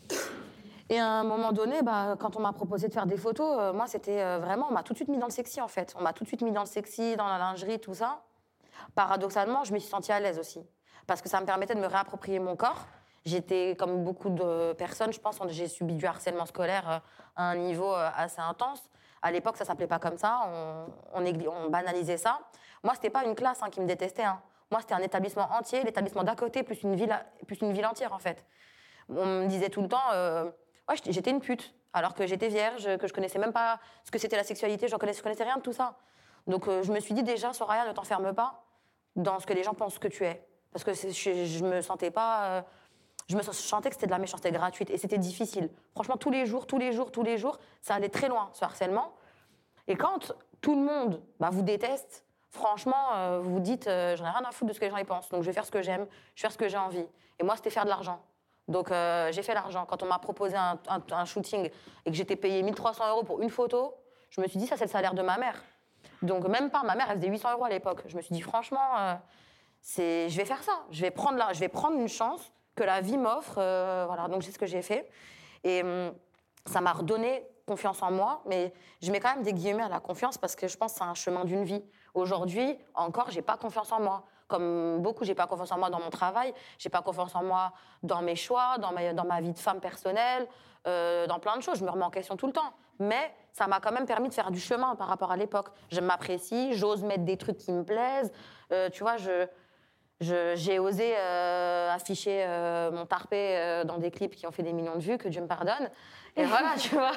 Et à un moment donné, quand on m'a proposé de faire des photos, moi, c'était vraiment... On m'a tout de suite mis dans le sexy, en fait. On m'a tout de suite mis dans le sexy, dans la lingerie, tout ça. Paradoxalement, je me suis sentie à l'aise aussi. Parce que ça me permettait de me réapproprier mon corps. J'étais, comme beaucoup de personnes, je pense, j'ai subi du harcèlement scolaire à un niveau assez intense. À l'époque, ça ne s'appelait pas comme ça. On banalisait ça. Moi, ce n'était pas une classe qui me détestait. Moi, c'était un établissement entier, l'établissement d'à côté, plus une ville entière, en fait. On me disait tout le temps, j'étais une pute, alors que j'étais vierge, que je ne connaissais même pas ce que c'était la sexualité, je connaissais rien de tout ça. Donc, je me suis dit déjà, Soraya, ne t'enferme pas dans ce que les gens pensent que tu es. Parce que je me sentais pas... je me sentais que c'était de la méchanceté gratuite. Et c'était difficile. Franchement, tous les jours, ça allait très loin, ce harcèlement. Et quand tout le monde vous déteste, franchement, vous vous dites, j'en ai rien à foutre de ce que les gens y pensent. Donc, je vais faire ce que j'aime, je vais faire ce que j'ai envie. Et moi, c'était faire de l'argent. Donc, j'ai fait l'argent. Quand on m'a proposé un shooting et que j'étais payée 1 300 € pour une photo, je me suis dit, ça, c'est le salaire de ma mère. Donc, même pas, ma mère, elle faisait 800 € à l'époque. Je me suis dit, franchement, je vais faire ça. Je vais prendre une chance que la vie m'offre. Voilà, donc c'est ce que j'ai fait. Et ça m'a redonné confiance en moi. Mais je mets quand même des guillemets à la confiance parce que je pense que c'est un chemin d'une vie. Aujourd'hui, encore, j'ai pas confiance en moi. Comme beaucoup, j'ai pas confiance en moi dans mon travail. J'ai pas confiance en moi dans mes choix, dans ma vie de femme personnelle, dans plein de choses. Je me remets en question tout le temps. Mais ça m'a quand même permis de faire du chemin par rapport à l'époque. Je m'apprécie, j'ose mettre des trucs qui me plaisent. Tu vois, j'ai osé afficher mon tarpé dans des clips qui ont fait des millions de vues, que Dieu me pardonne. Et voilà, tu vois.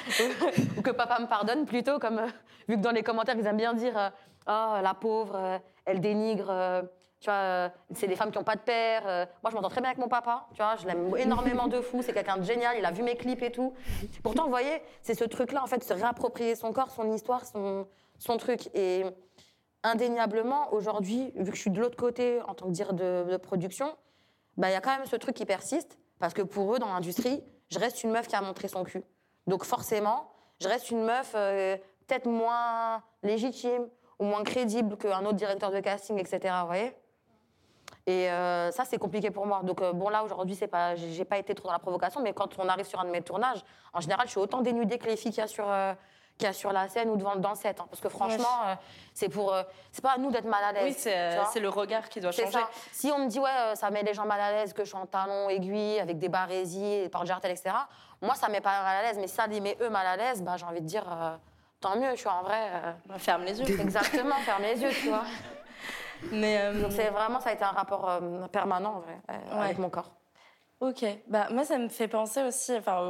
Ou que papa me pardonne plutôt, comme vu que dans les commentaires, ils aiment bien dire oh, la pauvre, elle dénigre. Tu vois, c'est des femmes qui n'ont pas de père. Moi, je m'entends très bien avec mon papa. Tu vois, je l'aime énormément de fou. C'est quelqu'un de génial. Il a vu mes clips et tout. Pourtant, vous voyez, c'est ce truc-là, en fait, se réapproprier son corps, son histoire, son truc. Et indéniablement, aujourd'hui, vu que je suis de l'autre côté en tant que dire de production, il y a quand même ce truc qui persiste. Parce que pour eux, dans l'industrie, je reste une meuf qui a montré son cul. Donc forcément, je reste une meuf peut-être moins légitime ou moins crédible qu'un autre directeur de casting, etc. Vous voyez ? Et ça, c'est compliqué pour moi. Donc, là, aujourd'hui, j'ai pas été trop dans la provocation, mais quand on arrive sur un de mes tournages, en général, je suis autant dénudée que les filles qu'il y a sur la scène ou dans le set. Parce que franchement, c'est pas à nous d'être mal à l'aise. Oui, c'est le regard qui doit changer. Ça. Si on me dit, ouais, ça met les gens mal à l'aise, que je suis en talons aiguilles, avec des barésies, des porte-jartelles, etc., moi, ça met pas mal à l'aise. Mais si ça les met eux mal à l'aise, j'ai envie de dire, tant mieux, tu vois, en vrai. Ferme les yeux. Exactement, ferme les yeux, tu vois. Mais donc c'est vraiment, ça a été un rapport permanent en vrai, avec mon corps. Ok, moi ça me fait penser aussi,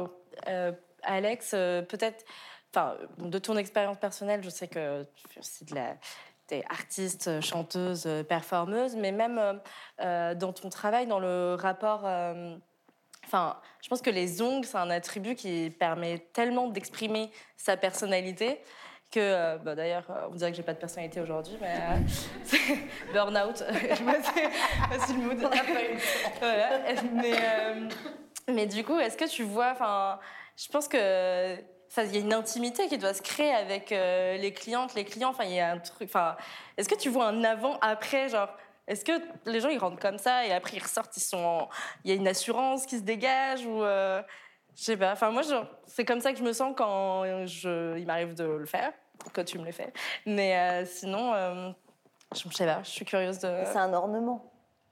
Alex, peut-être, de ton expérience personnelle, je sais que tu fais aussi t'es artiste, chanteuse, performeuse, mais même dans ton travail, dans le rapport, je pense que les ongles, c'est un attribut qui permet tellement d'exprimer sa personnalité. Que, d'ailleurs, on dirait que j'ai pas de personnalité aujourd'hui, mais c'est burn-out. C'est le mood. Voilà. Mais du coup, est-ce que tu vois, je pense que il y a une intimité qui doit se créer avec les clientes, les clients. Il y a un truc. Est-ce que tu vois un avant-après, genre? Est-ce que les gens ils rentrent comme ça et après ils ressortent, il y a une assurance qui se dégage ou je sais pas. Moi, c'est comme ça que je me sens quand il m'arrive de le faire. Que tu me le fais. Mais sinon, je sais pas, je suis curieuse de... C'est un ornement.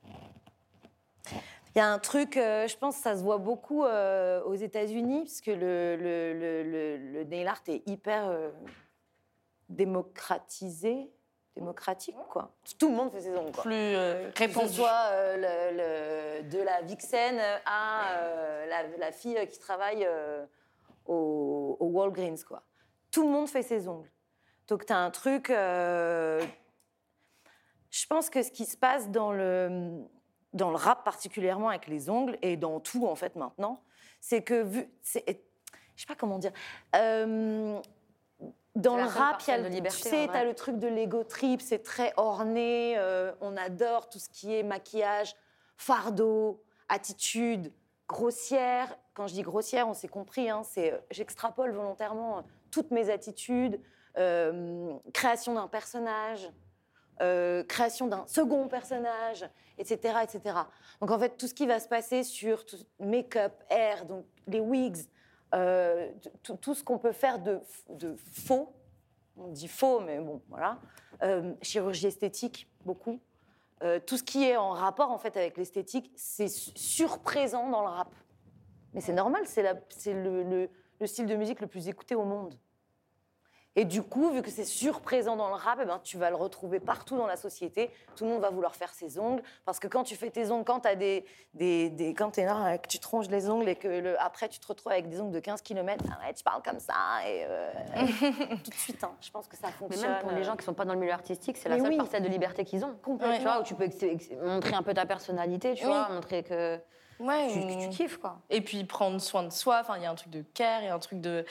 Il y a un truc, je pense que ça se voit beaucoup aux États-Unis, parce que le nail art est hyper démocratique, quoi. Tout le monde fait ses ongles, quoi. Plus Que répandu. ce soit de la vixen à la fille qui travaille au Walgreens, quoi. Tout le monde fait ses ongles. Donc, tu as un truc... je pense que ce qui se passe dans le rap particulièrement avec les ongles, et dans tout, en fait, maintenant, c'est que... je sais pas comment dire... dans le rap, il y a de liberté, tu sais, en vrai. t'as le truc de l'ego trip, c'est très orné, on adore tout ce qui est maquillage, fardeau, attitude, grossière. Quand je dis grossière, on s'est compris, hein, j'extrapole volontairement toutes mes attitudes, création d'un personnage, création d'un second personnage, etc., etc. Donc en fait, tout ce qui va se passer sur make-up, hair, donc les wigs, tout ce qu'on peut faire de faux, on dit faux, mais bon, voilà, chirurgie esthétique, beaucoup. Tout ce qui est en rapport en fait avec l'esthétique, c'est surprésent dans le rap. Mais c'est normal, c'est le style de musique le plus écouté au monde. Et du coup, vu que c'est surprésent dans le rap, eh ben, tu vas le retrouver partout dans la société. Tout le monde va vouloir faire ses ongles. Parce que quand tu fais tes ongles, quand tu as quand t'es là, que tu te ronges les ongles et que après tu te retrouves avec des ongles de 15 km, ah ouais, tu parles comme ça. Et tout de suite, hein, je pense que ça Mais fonctionne. même pour les gens qui ne sont pas dans le milieu artistique, c'est la Mais seule oui. partie de liberté qu'ils ont. Complètement. Tu vois, où tu peux montrer un peu ta personnalité, tu vois, montrer que Ouais, que tu kiffes, quoi. Et puis prendre soin de soi. Enfin, il y a un truc de care, il y a un truc de...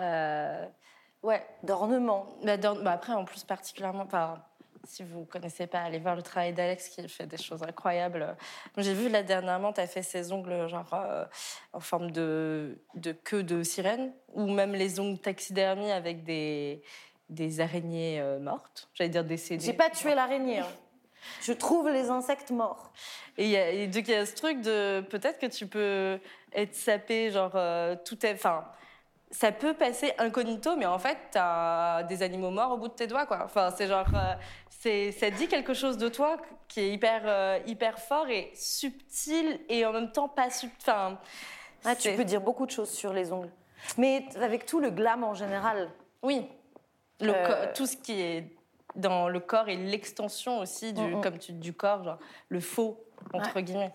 ouais. D'ornement. Après, en plus, particulièrement... Si vous ne connaissez pas, allez voir le travail d'Alex qui fait des choses incroyables. J'ai vu là dernièrement, tu as fait ses ongles genre, en forme de queue de sirène, ou même les ongles taxidermie avec des araignées mortes. J'allais dire décédées. J'ai pas tué l'araignée. Hein. Je trouve les insectes morts. Et donc il y a ce truc de peut-être que tu peux être sapé, genre tout est... Enfin, ça peut passer incognito, mais en fait, t'as des animaux morts au bout de tes doigts, quoi. Enfin, c'est genre... ça dit quelque chose de toi qui est hyper fort et subtil et en même temps pas subtil. Enfin, Tu peux dire beaucoup de choses sur les ongles. Mais avec tout le glam en général. Oui. Tout ce qui est dans le corps et l'extension aussi du corps, genre le faux, entre guillemets.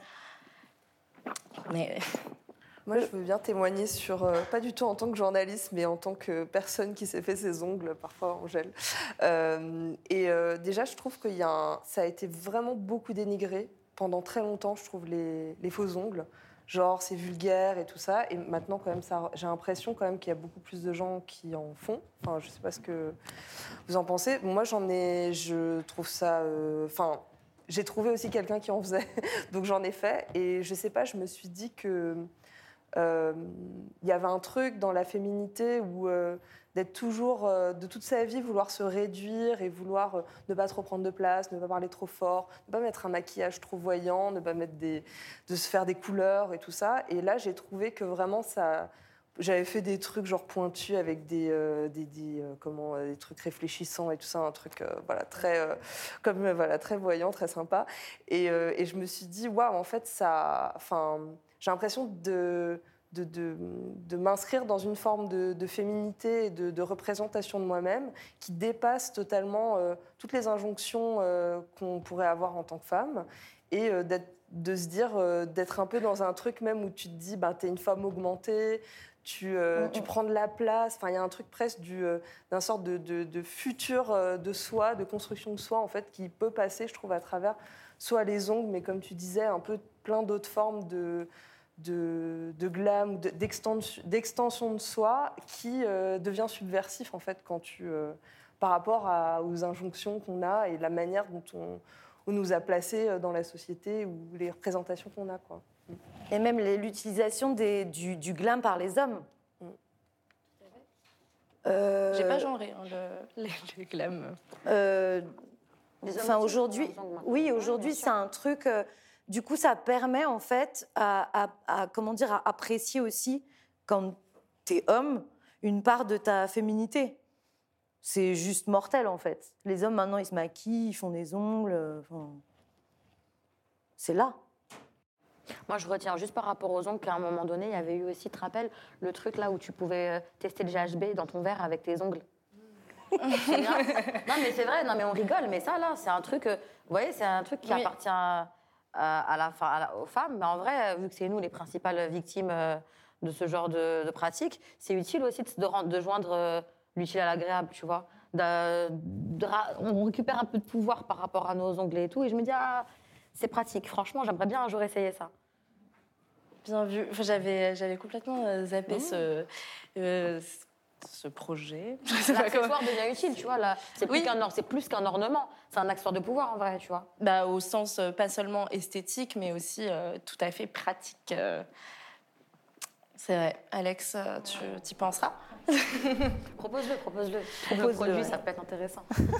Mais... Moi, je veux bien témoigner sur, pas du tout en tant que journaliste, mais en tant que personne qui s'est fait ses ongles, parfois en gel. Déjà, je trouve que ça a été vraiment beaucoup dénigré pendant très longtemps, je trouve, les faux ongles. Genre, c'est vulgaire et tout ça. Et maintenant, quand même, j'ai l'impression quand même qu'il y a beaucoup plus de gens qui en font. Enfin, je sais pas ce que vous en pensez. Moi, je trouve ça... j'ai trouvé aussi quelqu'un qui en faisait, donc j'en ai fait. Et je sais pas, je me suis dit que... y avait un truc dans la féminité où d'être toujours, de toute sa vie, vouloir se réduire et vouloir ne pas trop prendre de place, ne pas parler trop fort, ne pas mettre un maquillage trop voyant, ne pas mettre de se faire des couleurs et tout ça. Et là, j'ai trouvé que vraiment ça... J'avais fait des trucs genre pointus avec des trucs réfléchissants et tout ça, un truc très voyant, très sympa. Et je me suis dit, waouh, en fait, j'ai l'impression de m'inscrire dans une forme de féminité et de représentation de moi-même qui dépasse totalement toutes les injonctions qu'on pourrait avoir en tant que femme et de se dire d'être un peu dans un truc même où tu te dis t'es une femme augmentée, tu prends de la place. Enfin, il y a un truc presque d'un sorte de futur de soi, de construction de soi en fait qui peut passer, je trouve, à travers soit les ongles, mais comme tu disais, un peu plein d'autres formes de glam, d'extension de soi qui devient subversif en fait par rapport aux injonctions qu'on a et la manière dont on nous a placés dans la société ou les représentations qu'on a, quoi. Et même l'utilisation du glam par les hommes. J'ai pas genré le glam. Aujourd'hui, c'est un truc... du coup, ça permet en fait à apprécier aussi, quand t'es homme, une part de ta féminité. C'est juste mortel en fait. Les hommes maintenant, ils se maquillent, ils font des ongles. C'est là. Moi, je retiens juste par rapport aux ongles qu'à un moment donné, il y avait eu aussi, tu te rappelles, le truc là où tu pouvais tester le GHB dans ton verre avec tes ongles. C'est bien. Non, mais c'est vrai, non, mais on rigole, mais ça, là, c'est un truc, vous voyez, c'est un truc qui appartient aux femmes. Mais en vrai, vu que c'est nous les principales victimes de ce genre de pratique, c'est utile aussi de joindre l'utile à l'agréable, tu vois. On récupère un peu de pouvoir par rapport à nos onglets et tout, et je me dis, c'est pratique. Franchement, j'aimerais bien un jour essayer ça. Bien vu. Enfin, j'avais complètement zappé ce projet. L'accessoire devient utile, tu vois. Là, c'est plus qu'un ornement. C'est un accessoire de pouvoir, en vrai, tu vois. Bah, au sens pas seulement esthétique, mais aussi tout à fait pratique. C'est vrai. Alex, tu y penseras? Propose-le. Le produit, ça peut être intéressant.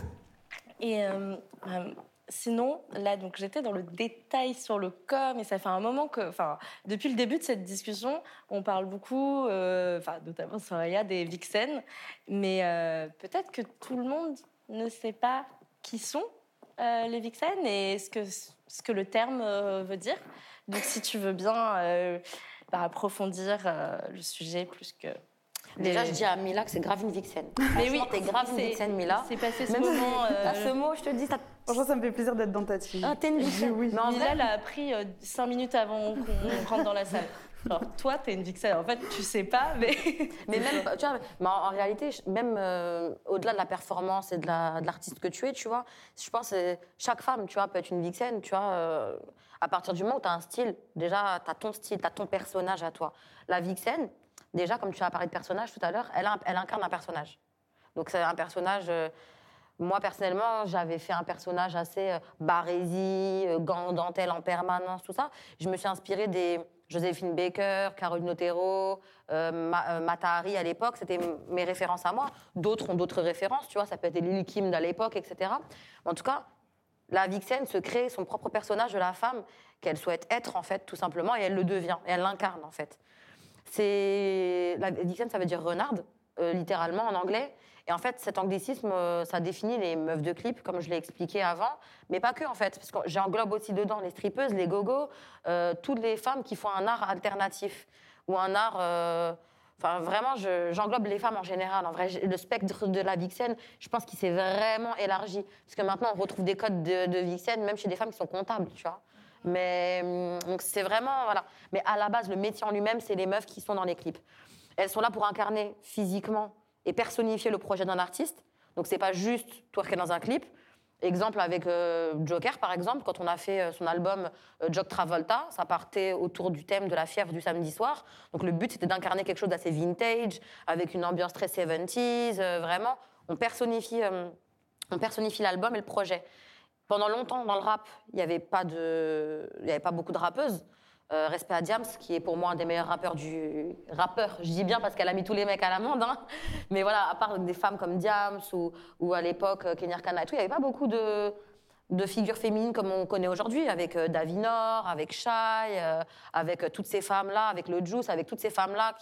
Et sinon, là, donc, j'étais dans le détail sur le corps, mais ça fait un moment que, depuis le début de cette discussion, on parle beaucoup, notamment Soraya, des vixens, mais peut-être que tout le monde ne sait pas qui sont les vixens et ce que le terme veut dire. Donc, si tu veux bien approfondir le sujet plus que... Déjà, je dis à Mila que c'est grave une vixen. Mais oui, t'es grave une vixen, Mila. C'est passé ce moment... À ce mot, je te dis... Franchement, ça me fait plaisir d'être dans ta team. T'es une vixen. Oui. Mais Mila, elle a pris 5 minutes avant qu'on rentre dans la salle. Alors, toi, t'es une vixen. En fait, tu sais pas, mais... Mais même, tu vois, en réalité, même au-delà de la performance et de l'artiste que tu es, tu vois, je pense que chaque femme, tu vois, peut être une vixen, tu vois, à partir du moment où tu as un style, déjà, tu as ton style, tu as ton personnage à toi. La vixen, déjà, comme tu as parlé de personnage tout à l'heure, elle incarne un personnage. Donc, c'est un personnage... moi, personnellement, j'avais fait un personnage assez barésie, gants, dentelle en permanence, tout ça. Je me suis inspirée des Joséphine Baker, Caroline Otero, Mata Hari à l'époque. C'était mes références à moi. D'autres ont d'autres références, tu vois. Ça peut être Lil' Kim à l'époque, etc. En tout cas, la vixen se crée son propre personnage de la femme qu'elle souhaite être, en fait, tout simplement, et elle le devient, et elle l'incarne, en fait. La vixen, ça veut dire renarde, littéralement, en anglais. Et en fait, cet anglicisme, ça définit les meufs de clip, comme je l'ai expliqué avant, mais pas que, en fait, parce que j'englobe aussi dedans les strippeuses, les gogos, toutes les femmes qui font un art alternatif, ou un art... vraiment, j'englobe les femmes en général. En vrai, le spectre de la vixen, je pense qu'il s'est vraiment élargi. Parce que maintenant, on retrouve des codes de vixen, même chez des femmes qui sont comptables, tu vois. Mais donc c'est vraiment... Voilà. Mais à la base, le métier en lui-même, c'est les meufs qui sont dans les clips. Elles sont là pour incarner physiquement et personnifier le projet d'un artiste. Donc, c'est pas juste twerker dans un clip. Exemple avec Joker, par exemple, quand on a fait son album Jock Travolta, ça partait autour du thème de la fièvre du samedi soir. Donc, le but, c'était d'incarner quelque chose d'assez vintage, avec une ambiance très 70s. Vraiment, on personnifie l'album et le projet. Pendant longtemps, dans le rap, il n'y avait pas beaucoup de rappeuses. Respect à Diams, qui est pour moi un des meilleurs rappeurs je dis bien parce qu'elle a mis tous les mecs à l'amende, hein. Mais voilà, à part des femmes comme Diams ou à l'époque Kenya Arcana et tout, il n'y avait pas beaucoup de figures féminines comme on connaît aujourd'hui, avec Davinor, avec Shai, avec toutes ces femmes-là, avec le Juice, avec toutes ces femmes-là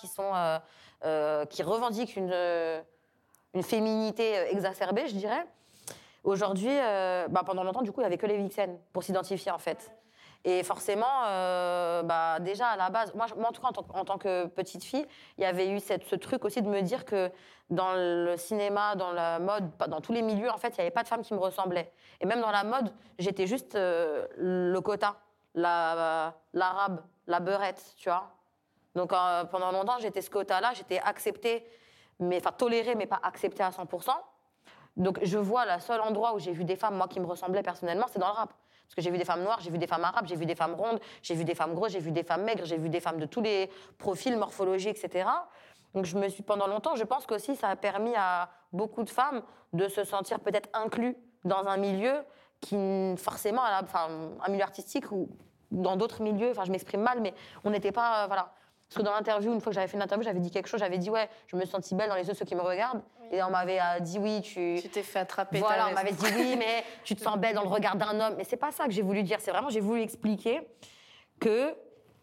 qui revendiquent une féminité exacerbée, je dirais. Aujourd'hui, pendant longtemps, du coup, il n'y avait que les vixens pour s'identifier, en fait. Et forcément, déjà à la base, moi en tout cas en tant que petite fille, il y avait eu ce truc aussi de me dire que dans le cinéma, dans la mode, dans tous les milieux, en fait, il n'y avait pas de femmes qui me ressemblaient. Et même dans la mode, j'étais juste le quota, l'arabe, la beurette, tu vois. Donc pendant longtemps, j'étais ce quota-là, j'étais acceptée, tolérée, mais pas acceptée à 100%. Donc je vois le seul endroit où j'ai vu des femmes, moi, qui me ressemblaient personnellement, c'est dans le rap. Parce que j'ai vu des femmes noires, j'ai vu des femmes arabes, j'ai vu des femmes rondes, j'ai vu des femmes grosses, j'ai vu des femmes maigres, j'ai vu des femmes de tous les profils, morphologie, etc. Donc pendant longtemps, je pense qu'aussi ça a permis à beaucoup de femmes de se sentir peut-être inclus dans un milieu qui, forcément, un milieu artistique ou dans d'autres milieux, je m'exprime mal, mais on n'était pas... voilà. Parce que dans l'interview, une fois que j'avais fait une interview, j'avais dit quelque chose, j'avais dit ouais, je me sens si belle dans les yeux de ceux qui me regardent. Oui. Et on m'avait dit oui, tu t'es fait attraper. Voilà, on m'avait dit oui, mais tu te sens belle dans le regard d'un homme. Mais c'est pas ça que j'ai voulu dire. C'est vraiment, j'ai voulu expliquer que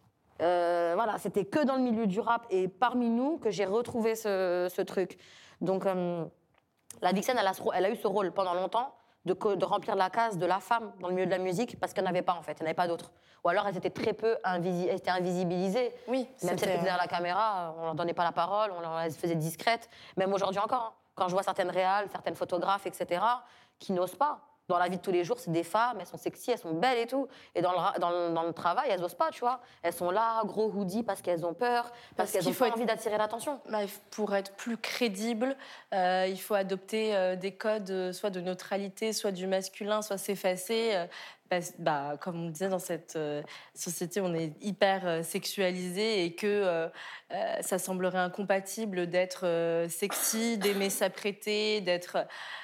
c'était que dans le milieu du rap et parmi nous que j'ai retrouvé ce truc. Donc la vixen, elle a eu ce rôle pendant longtemps de remplir la case de la femme dans le milieu de la musique parce qu'il n'y en avait pas en fait, il n'y en avait pas d'autres. Ou alors elles étaient très peu elles étaient invisibilisées. Oui, Même si elles étaient derrière la caméra, on leur donnait pas la parole, elles se faisaient discrètes. Même aujourd'hui encore, hein. Quand je vois certaines réals, certaines photographes, etc., qui n'osent pas. Dans la vie de tous les jours, c'est des femmes, elles sont sexy, elles sont belles et tout. Et dans le travail, elles n'osent pas, tu vois. Elles sont là, gros hoodie, parce qu'elles ont peur, parce qu'elles ont pas envie d'attirer l'attention. Pour être plus crédible, il faut adopter des codes, soit de neutralité, soit du masculin, soit s'effacer. Comme on disait, dans cette société, on est hyper sexualisé et que ça semblerait incompatible d'être sexy, d'aimer s'apprêter, d'être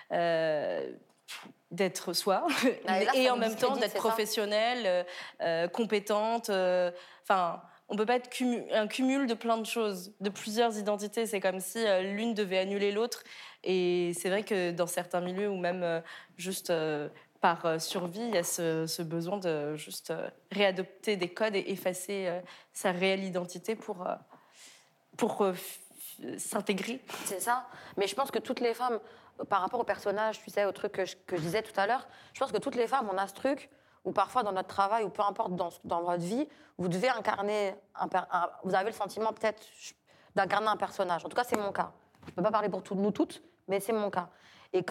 soi, et en même temps d'être professionnelle, compétente. On peut pas être un cumul de plein de choses, de plusieurs identités. C'est comme si l'une devait annuler l'autre. Et c'est vrai que dans certains milieux, ou même juste par survie, il y a ce besoin de juste réadopter des codes et effacer sa réelle identité pour s'intégrer. C'est ça. Mais je pense que toutes les femmes, par rapport au personnage, tu sais, au truc que je disais tout à l'heure, je pense que toutes les femmes, on a ce truc où parfois dans notre travail, ou peu importe dans votre vie, vous devez incarner, vous avez le sentiment peut-être d'incarner un personnage. En tout cas, c'est mon cas. Je ne peux pas parler pour nous toutes, mais c'est mon cas. Et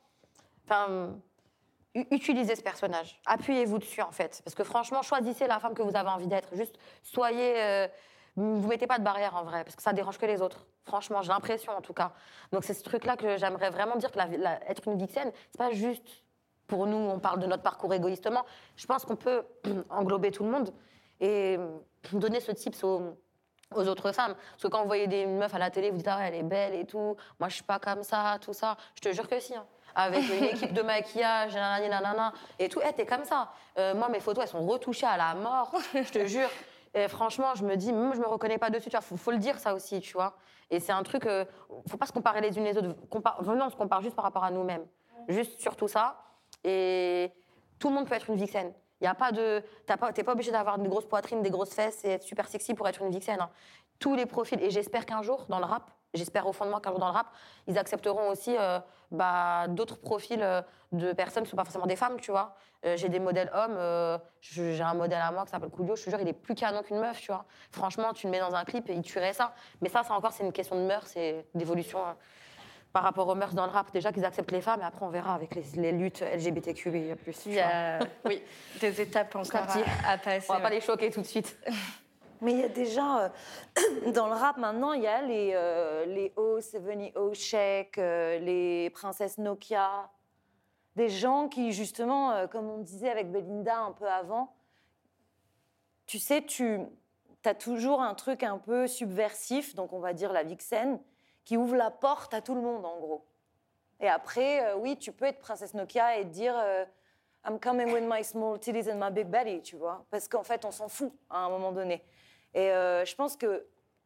utilisez ce personnage. Appuyez-vous dessus, en fait. Parce que franchement, choisissez la femme que vous avez envie d'être. Juste, soyez... vous mettez pas de barrière, en vrai, parce que ça dérange que les autres. Franchement, j'ai l'impression, en tout cas. Donc, c'est ce truc-là que j'aimerais vraiment dire, que être une vixen, c'est pas juste pour nous, on parle de notre parcours égoïstement. Je pense qu'on peut englober tout le monde et donner ce tips aux autres femmes. Parce que quand vous voyez une meuf à la télé, vous dites « Ah ouais, elle est belle et tout. Moi, je suis pas comme ça, tout ça. » Je te jure que si, hein. Avec une équipe de maquillage, nanana, et tout. T'es comme ça. Moi, mes photos, elles sont retouchées à la mort, je te jure. Et franchement, je me dis, je me reconnais pas dessus. Tu vois, faut le dire ça aussi, tu vois. Et c'est un truc, faut pas se comparer les unes les autres. On se compare juste par rapport à nous-mêmes. Juste sur tout ça. Et tout le monde peut être une vixen. Il y a pas de, t'es pas obligé d'avoir une grosse poitrine, des grosses fesses et être super sexy pour être une vixen. Hein. Tous les profils. Et j'espère qu'un jour, dans le rap, j'espère au fond de moi qu'un jour dans le rap, ils accepteront aussi d'autres profils de personnes qui ne sont pas forcément des femmes, tu vois. J'ai des modèles hommes, j'ai un modèle à moi qui s'appelle Coolio, je te jure, il est plus canon qu'une meuf, tu vois. Franchement, tu le mets dans un clip et il tuerait ça. Mais ça encore, c'est une question de mœurs et d'évolution par rapport aux mœurs dans le rap. Déjà qu'ils acceptent les femmes et après on verra avec les luttes LGBTQI+. Il y a des étapes encore à passer. On va pas les choquer tout de suite. Mais il y a déjà, dans le rap maintenant, il y a les O70 Shake, les princesses Nokia, des gens qui justement, comme on disait avec Belinda un peu avant, tu sais, tu as toujours un truc un peu subversif, donc on va dire la vixen, qui ouvre la porte à tout le monde en gros. Et après, oui, tu peux être princesse Nokia et dire I'm coming with my small titties and my big belly, tu vois, parce qu'en fait, on s'en fout à un moment donné. Et je pense que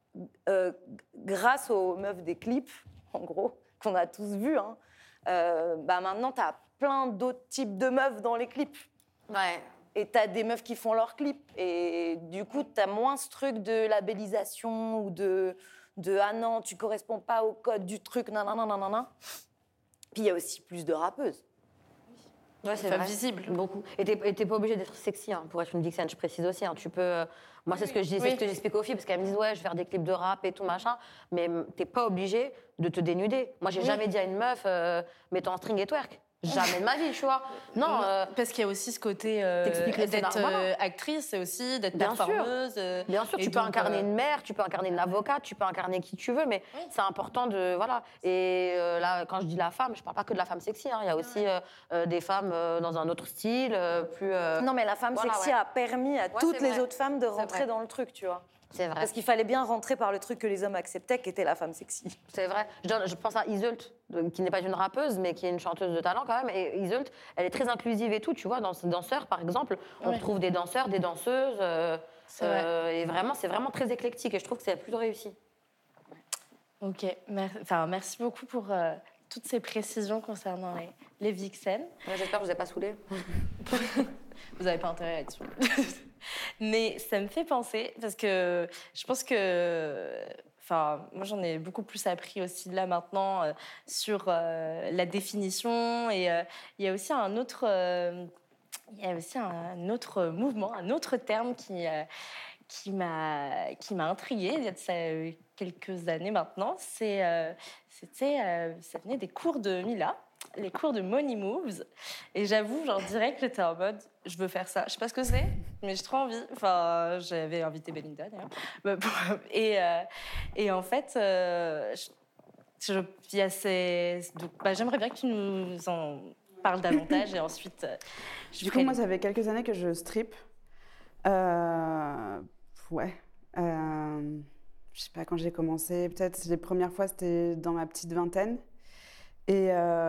grâce aux meufs des clips, en gros, qu'on a tous vus, hein, maintenant, tu as plein d'autres types de meufs dans les clips. Ouais. Et tu as des meufs qui font leurs clips. Et du coup, tu as moins ce truc de labellisation ou de ah non, tu corresponds pas au code du truc, nanana. Puis il y a aussi plus de rappeuses. Ouais, c'est vrai. Visible. Beaucoup. Et t'es pas obligée d'être sexy pour être une vixen, je précise aussi. Hein. Tu peux. Moi, c'est ce que je dis, c'est ce que j'explique aux filles, parce qu'elles me disent ouais, je vais faire des clips de rap et tout machin, mais t'es pas obligée de te dénuder. Moi, j'ai jamais dit à une meuf mets-toi en string et twerk. Jamais de ma vie, tu vois. Non. Parce qu'il y a aussi ce côté d'être actrice, c'est aussi d'être performeuse. Bien sûr, tu peux incarner une mère, tu peux incarner une avocate, tu peux incarner qui tu veux, mais c'est important de voilà. Et là, quand je dis la femme, je parle pas que de la femme sexy. Hein. Il y a aussi des femmes dans un autre style, plus. Non, mais la femme sexy a permis à toutes les autres femmes de rentrer dans le truc, tu vois. C'est vrai. Parce qu'il fallait bien rentrer par le truc que les hommes acceptaient, qui était la femme sexy. C'est vrai. Je pense à Iseult, qui n'est pas une rappeuse, mais qui est une chanteuse de talent quand même. Et Iseult, elle est très inclusive et tout, tu vois. Dans ses danseurs, par exemple, on retrouve des danseurs, des danseuses. Et vraiment, c'est vraiment très éclectique. Et je trouve que c'est plutôt réussi. Ok. Merci beaucoup pour toutes ces précisions concernant les vixen. Ouais, j'espère que je vous ai pas saoulé. Vous n'avez pas intérêt à être saoulé. Mais ça me fait penser, parce que je pense que Enfin, moi, j'en ai beaucoup plus appris aussi là maintenant sur la définition. Et il y a aussi un autre mouvement, un autre terme qui m'a intriguée il y a de ça quelques années maintenant. Ça venait des cours de Mila, les cours de Money Moves. Et j'avoue, genre direct, j'étais en mode, je veux faire ça. Je sais pas ce que c'est, mais j'ai trop envie. Enfin, j'avais invité Belinda d'ailleurs. Et en fait, j'aimerais bien que tu nous en parles davantage et ensuite. Du coup, moi, ça fait quelques années que je strip. Je sais pas quand j'ai commencé. Peut-être les premières fois, c'était dans ma petite vingtaine. Et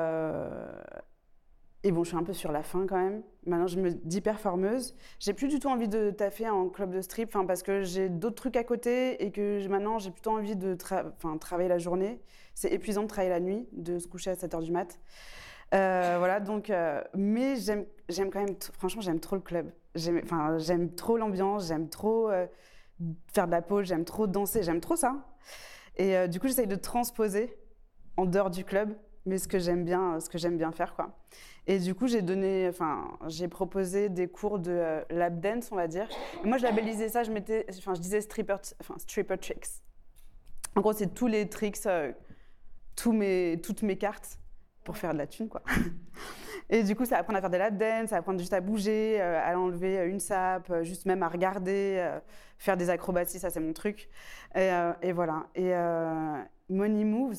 bon, je suis un peu sur la fin quand même. Maintenant, je me dis performeuse. J'ai plus du tout envie de taffer en club de strip, parce que j'ai d'autres trucs à côté et que maintenant, j'ai plutôt envie de travailler la journée. C'est épuisant de travailler la nuit, de se coucher à 7h du mat'. Voilà, donc, mais j'aime quand même, franchement, j'aime trop le club. J'aime trop l'ambiance, j'aime trop faire de la pole, j'aime trop danser, j'aime trop ça. Et du coup, j'essaye de transposer en dehors du club, mais ce que j'aime bien faire, quoi. Et du coup, j'ai proposé des cours de lap dance, on va dire. Et moi, je labellisais ça, je disais stripper tricks. En gros, c'est tous les tricks, toutes mes cartes pour faire de la thune, quoi. Et du coup, c'est apprendre à faire des lap dance, c'est apprendre juste à bouger, à enlever une sape, juste même à regarder, faire des acrobaties, ça c'est mon truc. Et voilà. Et Money Moves,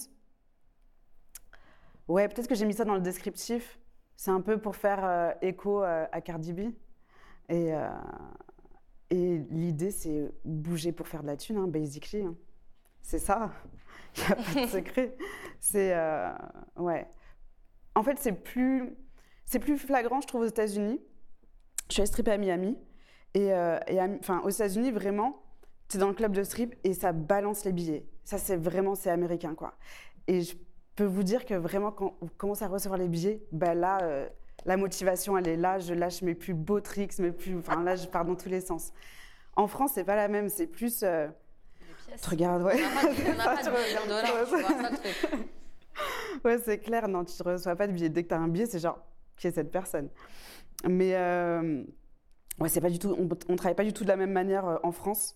ouais, peut-être que j'ai mis ça dans le descriptif. C'est un peu pour faire écho à Cardi B. Et l'idée, c'est bouger pour faire de la thune, basically. C'est ça. Il n'y a pas de secret. Ouais. En fait, c'est plus flagrant, je trouve, aux États-Unis. Je suis allée stripper à Miami. Et aux États-Unis, vraiment, tu es dans le club de strip et ça balance les billets. Ça, c'est américain, quoi. Et je peux vous dire que vraiment, quand on commence à recevoir les billets, là, la motivation, elle est là. Je lâche mes plus beaux tricks, là, je pars dans tous les sens. En France, c'est pas la même. C'est plus... Tu regardes, ouais. On n'a pas de millions de dollars, tu vois, ça le truc. Ouais, c'est clair. Non, tu ne reçois pas de billet. Dès que tu as un billet, c'est genre, qui est cette personne? Mais ouais, c'est pas du tout, on ne travaille pas du tout de la même manière en France.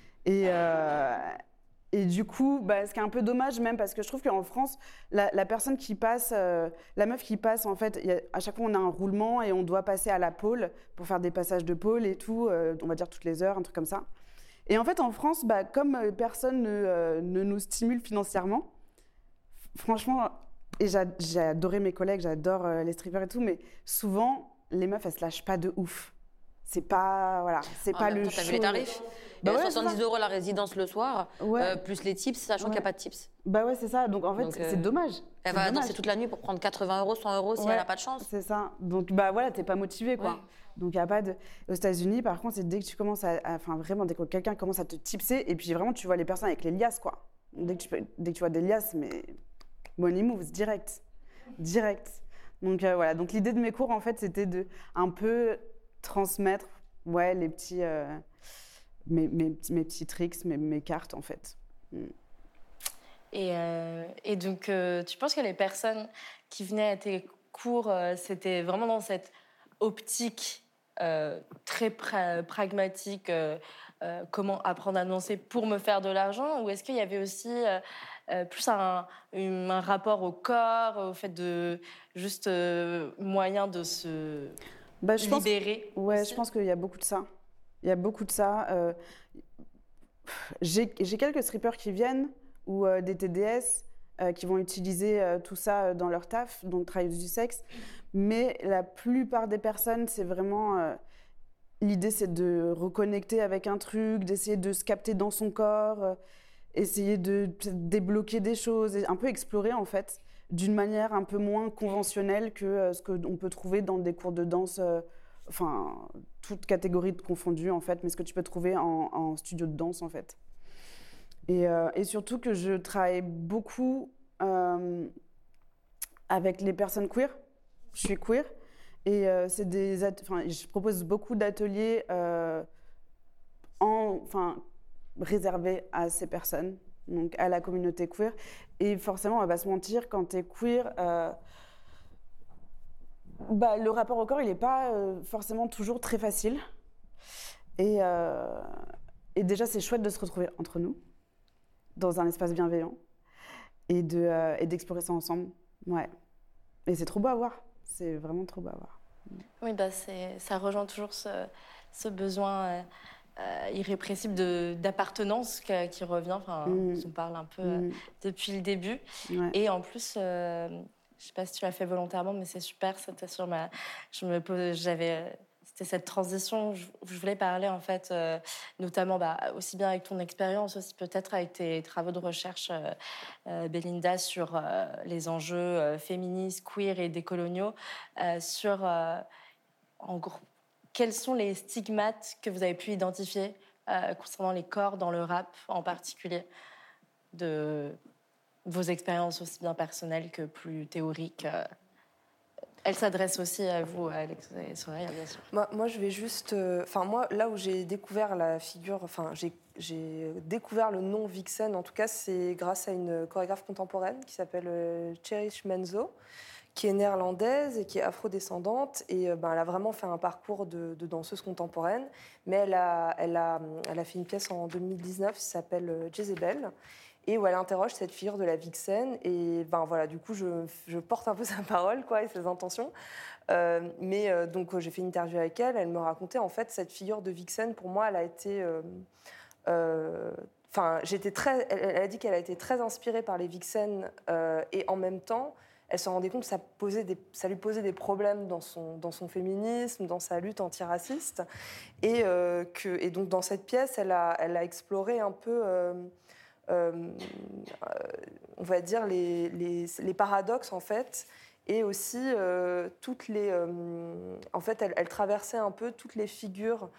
Et du coup, ce qui est un peu dommage même, parce que je trouve qu'en France, la personne qui passe, la meuf qui passe, en fait, à chaque fois, on a un roulement et on doit passer à la pole pour faire des passages de pole et tout, on va dire toutes les heures, un truc comme ça. Et en fait, en France, comme personne ne nous stimule financièrement, franchement, et j'ai adoré mes collègues, j'adore les strippers et tout, mais souvent, les meufs, elles se lâchent pas de ouf. C'est pas, voilà, c'est pas le show. T'as vu les tarifs? 70 € la résidence le soir, plus les tips, sachant qu'il n'y a pas de tips. Bah ouais, c'est ça. Donc en fait, c'est dommage. Elle va danser toute la nuit pour prendre 80 €, 100 € si elle n'a pas de chance. C'est ça. Donc voilà, t'es pas motivé, quoi. Ouais. Donc il y a pas de. Aux États-Unis, par contre, c'est dès que tu commences vraiment, dès que quelqu'un commence à te tipser, et puis vraiment, tu vois les personnes avec les liasses, quoi. Dès que tu vois des liasses, mais Money Moves, direct. Donc voilà. Donc l'idée de mes cours, en fait, c'était de un peu transmettre, les petits, mes petits tricks, mes cartes, en fait. Et donc, tu penses que les personnes qui venaient à tes cours, c'était vraiment dans cette optique très pragmatique, comment apprendre à danser pour me faire de l'argent, ou est-ce qu'il y avait aussi plus un rapport au corps, au fait de juste moyen de se libérer? Je pense qu'il y a beaucoup de ça. J'ai quelques strippers qui viennent, ou des TDS qui vont utiliser tout ça dans leur taf, donc travailler du sexe. Mais la plupart des personnes, c'est vraiment... l'idée, c'est de reconnecter avec un truc, d'essayer de se capter dans son corps, essayer de débloquer des choses, et un peu explorer, en fait, d'une manière un peu moins conventionnelle que ce qu'on peut trouver dans des cours de danse, toutes catégories confondues, en fait, mais ce que tu peux trouver en studio de danse, en fait. Et surtout que je travaille beaucoup avec les personnes queer. Je suis queer. Et je propose beaucoup d'ateliers réservés à ces personnes. donc à la communauté queer. Et forcément, on va pas se mentir, quand tu es queer, le rapport au corps, il n'est pas forcément toujours très facile. Et déjà, c'est chouette de se retrouver entre nous, dans un espace bienveillant, et d'explorer ça ensemble. Ouais. Et c'est trop beau à voir. C'est vraiment trop beau à voir. Oui, ça rejoint toujours ce besoin irrépressible d'appartenance qui revient. On parle un peu depuis le début. Ouais. Et en plus, je ne sais pas si tu l'as fait volontairement, mais c'est super. C'était c'était cette transition. Je voulais parler, en fait, notamment aussi bien avec ton expérience, aussi peut-être avec tes travaux de recherche, Belinda, sur les enjeux féministes, queer et décoloniaux, sur, en gros, quels sont les stigmates que vous avez pu identifier concernant les corps dans le rap, en particulier, de vos expériences aussi bien personnelles que plus théoriques. Elle s'adresse aussi à vous, Alex et Soraya, bien sûr. Moi, je vais juste... moi, là où j'ai découvert la figure... j'ai découvert le nom Vixen, en tout cas, c'est grâce à une chorégraphe contemporaine qui s'appelle Cherish Menzo, qui est néerlandaise et qui est afrodescendante. Et elle a vraiment fait un parcours de danseuse contemporaine. Mais elle a fait une pièce en 2019 qui s'appelle Jezebel, et où elle interroge cette figure de la vixen. Et du coup, je porte un peu sa parole, quoi, et ses intentions. Donc, j'ai fait une interview avec elle. Elle me racontait, en fait, cette figure de vixen, pour moi, elle a été... elle a dit qu'elle a été très inspirée par les vixen, et en même temps, elle se rendait compte que ça lui posait des problèmes dans son féminisme, dans sa lutte antiraciste. Et donc, dans cette pièce, elle a exploré un peu... on va dire les paradoxes, en fait, et aussi toutes les... en fait, elle traversait un peu toutes les figures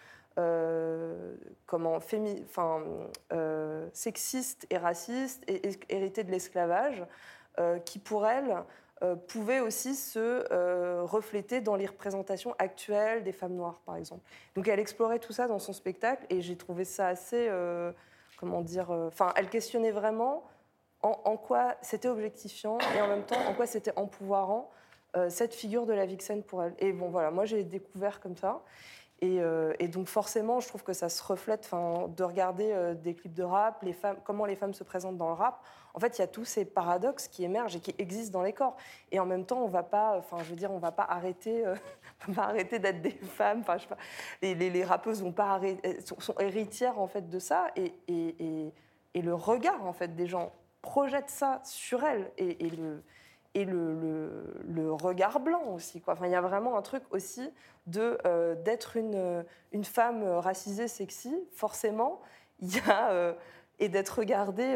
sexistes et racistes et héritées de l'esclavage, qui, pour elle, pouvaient aussi se refléter dans les représentations actuelles des femmes noires, par exemple. Donc, elle explorait tout ça dans son spectacle, et j'ai trouvé ça assez... elle questionnait vraiment en quoi c'était objectifiant et en même temps en quoi c'était empouvoirant cette figure de la vixen pour elle. Et moi j'ai découvert comme ça. Et donc forcément, je trouve que ça se reflète, de regarder des clips de rap, comment les femmes se présentent dans le rap. En fait, il y a tous ces paradoxes qui émergent et qui existent dans les corps. Et en même temps, on va pas arrêter, d'être des femmes. Les rappeuses sont héritières, en fait, de ça. Et le regard, en fait, des gens projette ça sur elles. Et le regard blanc aussi, quoi. Il y a vraiment un truc aussi d'être une femme racisée, sexy, forcément. Il y a... et d'être regardée,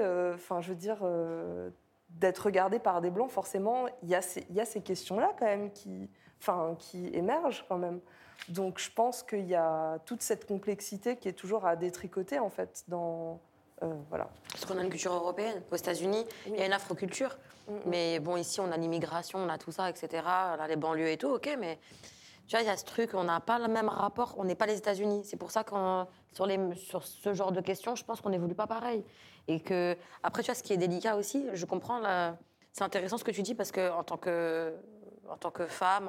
d'être regardée par des blancs, forcément, il y a ces questions-là, quand même, qui émergent, quand même. Donc, je pense qu'il y a toute cette complexité qui est toujours à détricoter, en fait, dans... voilà. Parce qu'on a une culture européenne. Aux États-Unis, il y a une afroculture. Mais bon, ici, on a l'immigration, on a tout ça, etc. On a les banlieues et tout, ok, mais tu vois, il y a ce truc, on n'a pas le même rapport, on n'est pas les États-Unis. C'est pour ça que sur ce genre de questions, je pense qu'on n'évolue pas pareil. Et que, après, tu vois, ce qui est délicat aussi, je comprends, c'est intéressant ce que tu dis, parce qu'en tant que femme,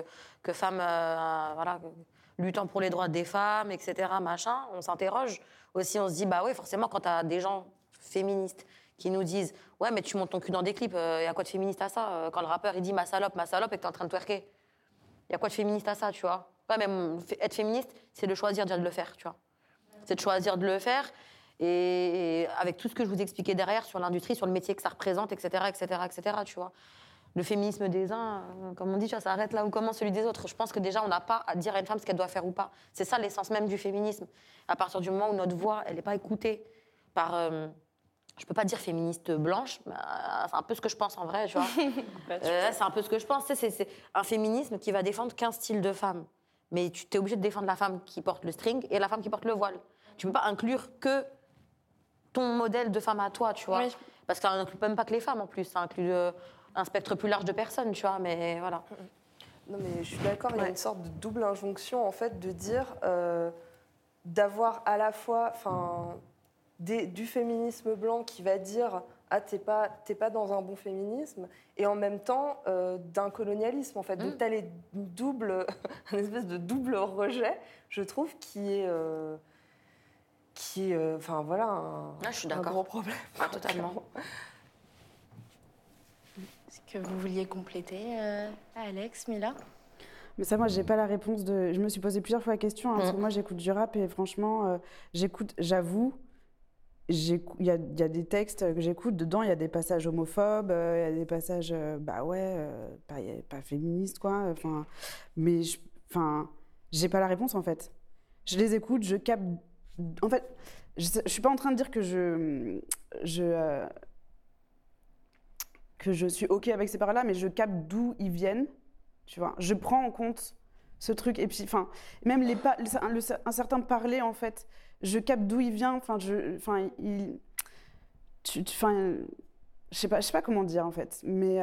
luttant pour les droits des femmes, etc., machin, on s'interroge aussi, on se dit, bah oui, forcément, quand tu as des gens féministes qui nous disent « Ouais, mais tu montes ton cul dans des clips, y a quoi de féministe à ça ?» Quand le rappeur, il dit « ma salope » et que t'es en train de twerker. Y a quoi de féministe à ça, tu vois? Ouais, mais être féministe, c'est de choisir de le faire, tu vois. C'est de choisir de le faire, et avec tout ce que je vous expliquais derrière sur l'industrie, sur le métier que ça représente, etc., tu vois. Le féminisme des uns, comme on dit, tu vois, ça arrête là où commence celui des autres. Je pense que déjà, on n'a pas à dire à une femme ce qu'elle doit faire ou pas. C'est ça l'essence même du féminisme. À partir du moment où notre voix, elle n'est pas écoutée par... je peux pas dire féministe blanche, mais c'est un peu ce que je pense en vrai, tu vois. C'est un peu ce que je pense. C'est un féminisme qui va défendre qu'un style de femme. Mais tu es obligé de défendre la femme qui porte le string et la femme qui porte le voile. Tu peux pas inclure que ton modèle de femme à toi, tu vois. Oui. Parce que ça inclut même pas que les femmes en plus, ça inclut un spectre plus large de personnes, tu vois, mais voilà. Non, mais je suis d'accord, il y a une sorte de double injonction, en fait, de dire, d'avoir à la fois, du féminisme blanc qui va dire « Ah, t'es pas dans un bon féminisme », et en même temps d'un colonialisme, en fait. Donc, t'as un espèce de double rejet, je trouve, qui est enfin, voilà, Je suis un d'accord. gros problème. Totalement. Est-ce que vous vouliez compléter, Alex, Mila? Mais ça, moi, j'ai pas la réponse Je me suis posé plusieurs fois la question, parce que moi, j'écoute du rap et franchement, j'avoue, il y a des textes que j'écoute, dedans, il y a des passages homophobes, il y a des passages, pas féministes, quoi. Mais, j'ai pas la réponse, en fait. Je les écoute, je capte... En fait, je suis pas en train de dire que je suis OK avec ces paroles-là, mais je capte d'où ils viennent. Tu vois, je prends en compte ce truc. Et puis, même un certain parler, en fait, je capte d'où il vient. Je sais pas comment dire, en fait. Mais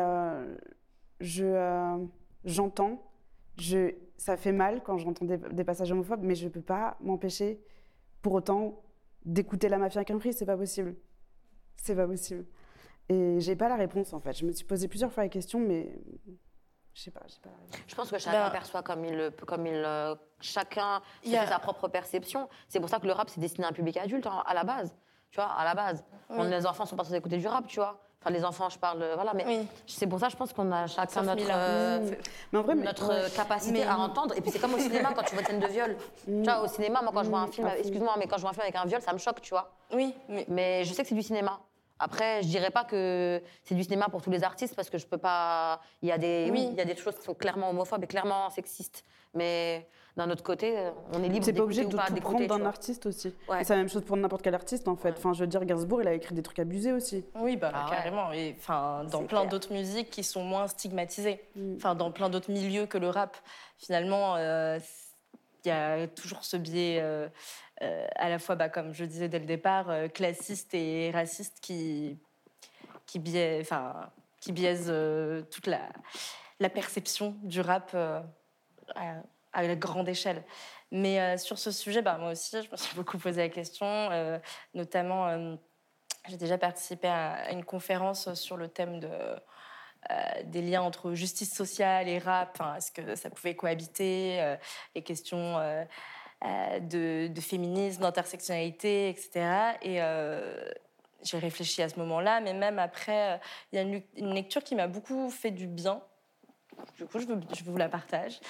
j'entends. Ça fait mal quand j'entends des passages homophobes, mais je peux pas m'empêcher, pour autant, d'écouter La Mafia Crime Free. C'est pas possible. C'est pas possible. Et j'ai pas la réponse, en fait. Je me suis posé plusieurs fois la question, mais... Je sais pas la réponse. Je pense que chacun perçoit chacun se fait sa propre perception. C'est pour ça que le rap, c'est destiné à un public adulte, à la base. Tu vois, à la base. Oui. Les enfants sont pas censés écouter du rap, tu vois. Enfin, les enfants, je parle, voilà. Mais c'est pour ça, je pense qu'on a chacun notre capacité à entendre. Et puis, c'est comme au cinéma, quand tu vois une scène de viol. Tu vois, au cinéma, moi, quand je vois un film, excuse-moi, mais quand je vois un film avec un viol, ça me choque, tu vois. Oui, mais je sais que c'est du cinéma. Après, je dirais pas que c'est du cinéma pour tous les artistes parce que je peux pas. Il y a des choses qui sont clairement homophobes et clairement sexistes. Mais d'un autre côté, on est libre c'est pas d'écouter obligé de tout prendre d'un artiste aussi. Ouais. C'est la même chose pour n'importe quel artiste en fait. Ouais. Enfin, je veux dire, Gainsbourg, il a écrit des trucs abusés aussi. Oui, carrément. Et dans plein d'autres musiques qui sont moins stigmatisées. Enfin, dans plein d'autres milieux que le rap. Finalement, il y a toujours ce biais. À la fois, comme je disais dès le départ, classiste et raciste qui biaise toute la perception du rap à la grande échelle. Mais sur ce sujet, moi aussi, je me suis beaucoup posé la question. Notamment, j'ai déjà participé à une conférence sur le thème des liens entre justice sociale et rap. Est-ce que ça pouvait cohabiter, les questions... de féminisme, d'intersectionnalité, etc. Et j'ai réfléchi à ce moment-là, mais même après, il y a une lecture qui m'a beaucoup fait du bien. Du coup, je vous la partage.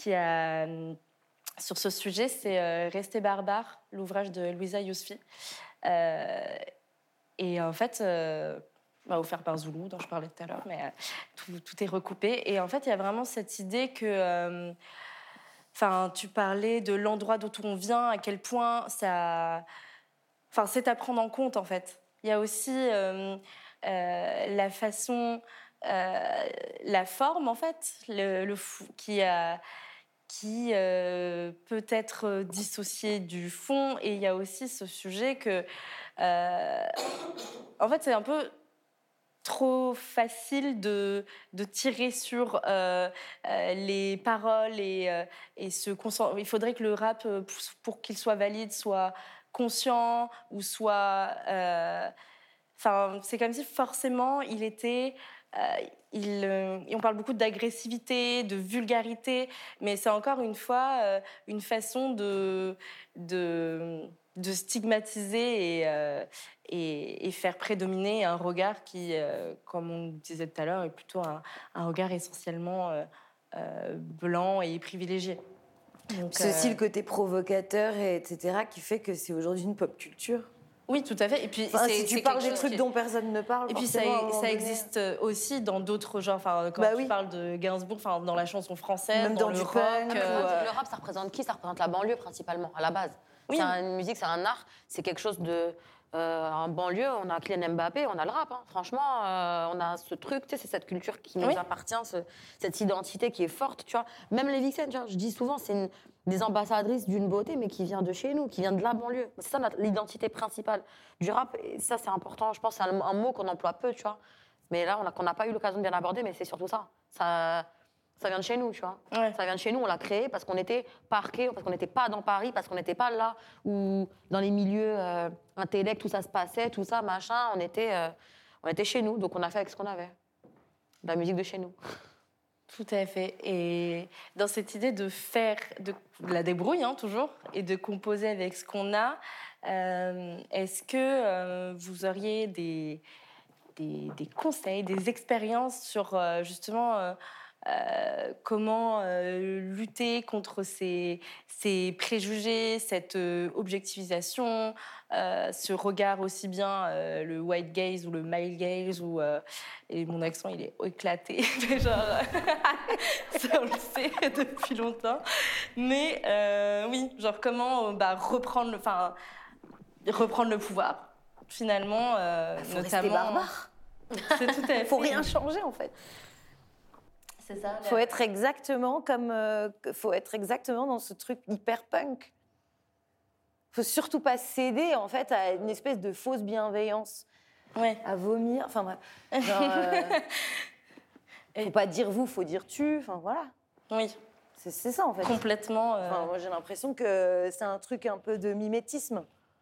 Sur ce sujet, c'est Rester barbare, l'ouvrage de Louisa Yousfi. Et en fait, offert par Zulu, dont je parlais tout à l'heure, mais tout est recoupé. Et en fait, il y a vraiment cette idée que... tu parlais de l'endroit d'où on vient, à quel point ça... c'est à prendre en compte, en fait. Il y a aussi la façon, la forme, en fait, qui peut être dissocié du fond. Et il y a aussi ce sujet que... en fait, c'est un peu... trop facile de tirer sur les paroles et se concentrer. Il faudrait que le rap, pour qu'il soit valide, soit conscient ou soit... c'est comme si forcément il était... on parle beaucoup d'agressivité, de vulgarité, mais c'est encore une fois une façon de stigmatiser et faire prédominer un regard qui, comme on disait tout à l'heure, est plutôt un regard essentiellement blanc et privilégié. Donc, c'est aussi le côté provocateur, etc., qui fait que c'est aujourd'hui une pop culture. Oui, tout à fait. Et puis, si tu parles des trucs dont personne ne parle, et puis ça existe aussi dans d'autres genres. Quand tu parles de Gainsbourg, dans la chanson française, même dans le rock. Le rap, ça représente qui ? Ça représente la banlieue principalement, à la base. Oui. C'est une musique, c'est un art, c'est quelque chose de... en banlieue, on a Kylian Mbappé, on a le rap. Franchement, on a ce truc, c'est cette culture qui nous appartient, cette identité qui est forte, tu vois. Même les Vixen, tu vois, je dis souvent, c'est des ambassadrices d'une beauté, mais qui vient de chez nous, qui vient de la banlieue. C'est ça l'identité principale du rap. Et ça, c'est important. Je pense que c'est un mot qu'on emploie peu, tu vois. Mais là, qu'on n'a pas eu l'occasion de bien aborder, mais c'est surtout ça. Ça vient de chez nous, tu vois. Ouais. Ça vient de chez nous, on l'a créé parce qu'on était parqués, parce qu'on n'était pas dans Paris, parce qu'on n'était pas là où, dans les milieux intellects, où ça se passait, tout ça, machin. On était chez nous, donc on a fait avec ce qu'on avait. De la musique de chez nous. Tout à fait. Et dans cette idée de faire de la débrouille, hein, toujours, et de composer avec ce qu'on a, est-ce que vous auriez des conseils, des expériences sur justement comment lutter contre ces préjugés, cette objectivisation, ce regard aussi bien le white gaze ou le male gaze, et mon accent il est éclaté, mais genre ça on le sait depuis longtemps, mais oui, genre comment reprendre le pouvoir finalement, Faut notamment. rester barbare. C'est tout à fait. Faut rien changer en fait. C'est ça. Faut être exactement faut être exactement dans ce truc hyper punk. Faut surtout pas céder en fait à une espèce de fausse bienveillance, Ouais. à vomir. Enfin bref. Genre, faut pas dire vous, faut dire tu. Enfin voilà. Oui, C'est ça en fait. complètement. Enfin, moi j'ai l'impression que c'est un truc un peu de mimétisme.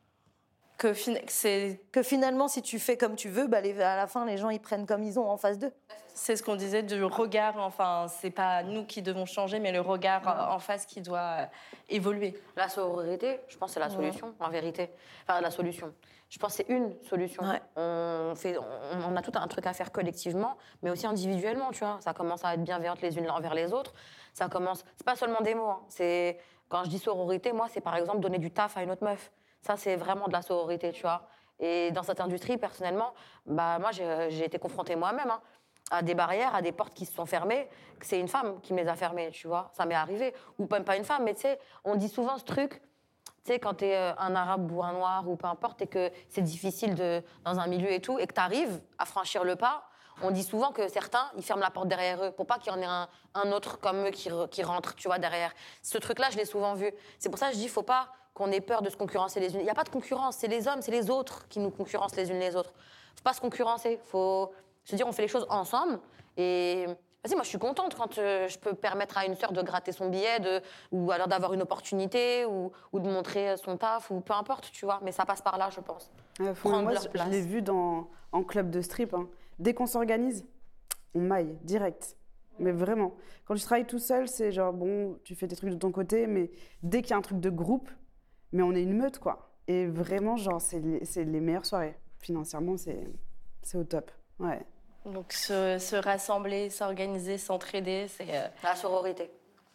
Que finalement, si tu fais comme tu veux, à la fin, les gens ils prennent comme ils ont en face d'eux. C'est ce qu'on disait du regard. Enfin, c'est pas nous qui devons changer, mais le regard en face qui doit évoluer. La sororité, je pense que c'est la solution, en vérité. Enfin, la solution. Je pense que c'est une solution. Ouais. On a tout un truc à faire collectivement, mais aussi individuellement, tu vois. Ça commence à être bienveillante les unes envers les autres. Ça commence... C'est pas seulement des mots. Hein. C'est... Quand je dis sororité, moi, c'est par exemple donner du taf à une autre meuf. Ça, c'est vraiment de la sororité, tu vois. Et dans cette industrie, personnellement, moi, j'ai été confrontée moi-même à des barrières, à des portes qui se sont fermées. C'est une femme qui me les a fermées, tu vois. Ça m'est arrivé. Ou même pas une femme, mais tu sais, on dit souvent ce truc, tu sais, quand t'es un arabe ou un noir ou peu importe, et que c'est difficile dans un milieu et tout, et que t'arrives à franchir le pas, on dit souvent que certains, ils ferment la porte derrière eux pour pas qu'il y en ait un autre comme eux qui rentre, tu vois, derrière. Ce truc-là, je l'ai souvent vu. C'est pour ça que je dis, faut pas qu'on ait peur de se concurrencer les unes. Il n'y a pas de concurrence, c'est les hommes, c'est les autres qui nous concurrencent les unes les autres. Faut pas se concurrencer, faut se dire on fait les choses ensemble. Et vas-y, moi je suis contente quand je peux permettre à une sœur de gratter son billet, ou alors d'avoir une opportunité, ou de montrer son taf, ou peu importe, tu vois. Mais ça passe par là, je pense. Prendre Moi, leur je place. l'ai vu en club de strip. Hein. Dès qu'on s'organise, on maille direct. Mais vraiment. Quand tu travailles tout seul, c'est genre, bon, tu fais tes trucs de ton côté, mais dès qu'il y a un truc de groupe, mais on est une meute, quoi. Et vraiment, genre, c'est les meilleures soirées. Financièrement, c'est au top. Ouais. Donc se rassembler, s'organiser, s'entraider, c'est... La sororité.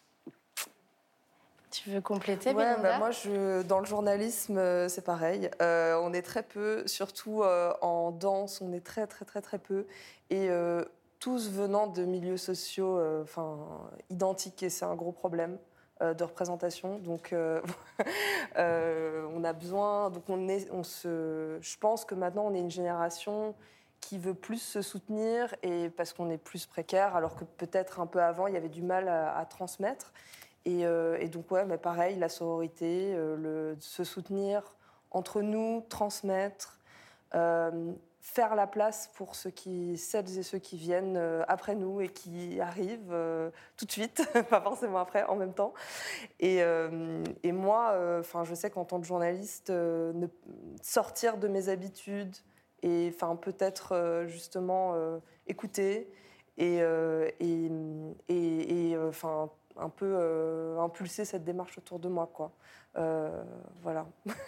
Tu veux compléter, Ouais, Belinda? moi, dans le journalisme, c'est pareil. On est très peu, surtout en danse, on est très, très, très, très peu. Et tous venant de milieux sociaux identiques, et c'est un gros problème de représentation. Donc, on a besoin... Donc, je pense que maintenant, on est une génération qui veut plus se soutenir, et parce qu'on est plus précaire, alors que peut-être un peu avant, il y avait du mal à transmettre. Et donc, ouais, mais pareil, la sororité, se soutenir entre nous, transmettre, faire la place pour celles et ceux qui viennent après nous et qui arrivent tout de suite, pas forcément après, en même temps. Et moi, je sais qu'en tant que journaliste, sortir de mes habitudes et peut-être justement écouter et un peu impulser cette démarche autour de moi, quoi. Voilà.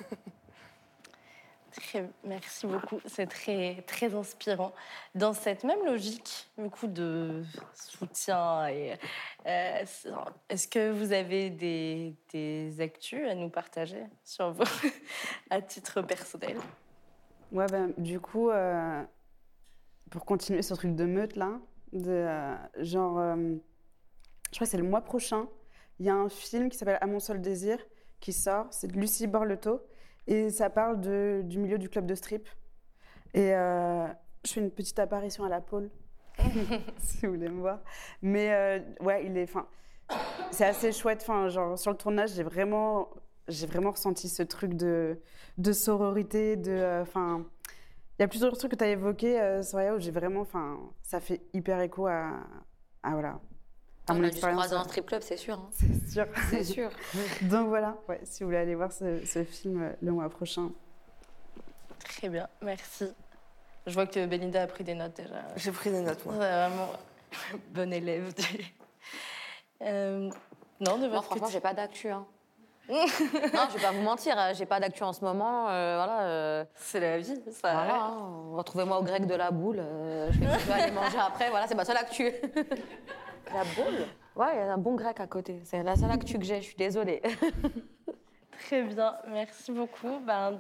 Merci beaucoup, c'est très, très inspirant. Dans cette même logique, du coup, de soutien, est-ce que vous avez des actus à nous partager sur vous, à titre personnel? Ouais, du coup, pour continuer ce truc de meute, là, je crois que c'est le mois prochain, il y a un film qui s'appelle « À mon seul désir » qui sort, c'est de Lucie Borletot, et ça parle du milieu du club de strip. Et je fais une petite apparition à la pôle, si vous voulez me voir. Mais ouais, c'est assez chouette. Genre, sur le tournage, j'ai vraiment ressenti ce truc de sororité, il y a plusieurs trucs que tu as évoqués, Soraya, où j'ai vraiment... ça fait hyper écho à à mon On a dû se expérience. croiser en strip club, c'est sûr. Hein. C'est sûr. C'est sûr. Donc voilà, ouais, si vous voulez aller voir ce film le mois prochain. Très bien, merci. Je vois que Belinda a pris des notes déjà. J'ai pris des notes, moi. Ouais, vraiment, bon élève. Non, de Moi, votre franchement, côté. j'ai pas d'actu. Hein. Non, je vais pas vous mentir, j'ai pas d'actu en ce moment. Voilà. C'est la vie, ça. Voilà, hein. Retrouvez-moi au grec de la boule. Je vais aller manger après. Voilà, c'est ma seule actu. La boule. Ouais, il y a un bon grec à côté. C'est la seule actu que j'ai. Je suis désolée. Très bien, merci beaucoup.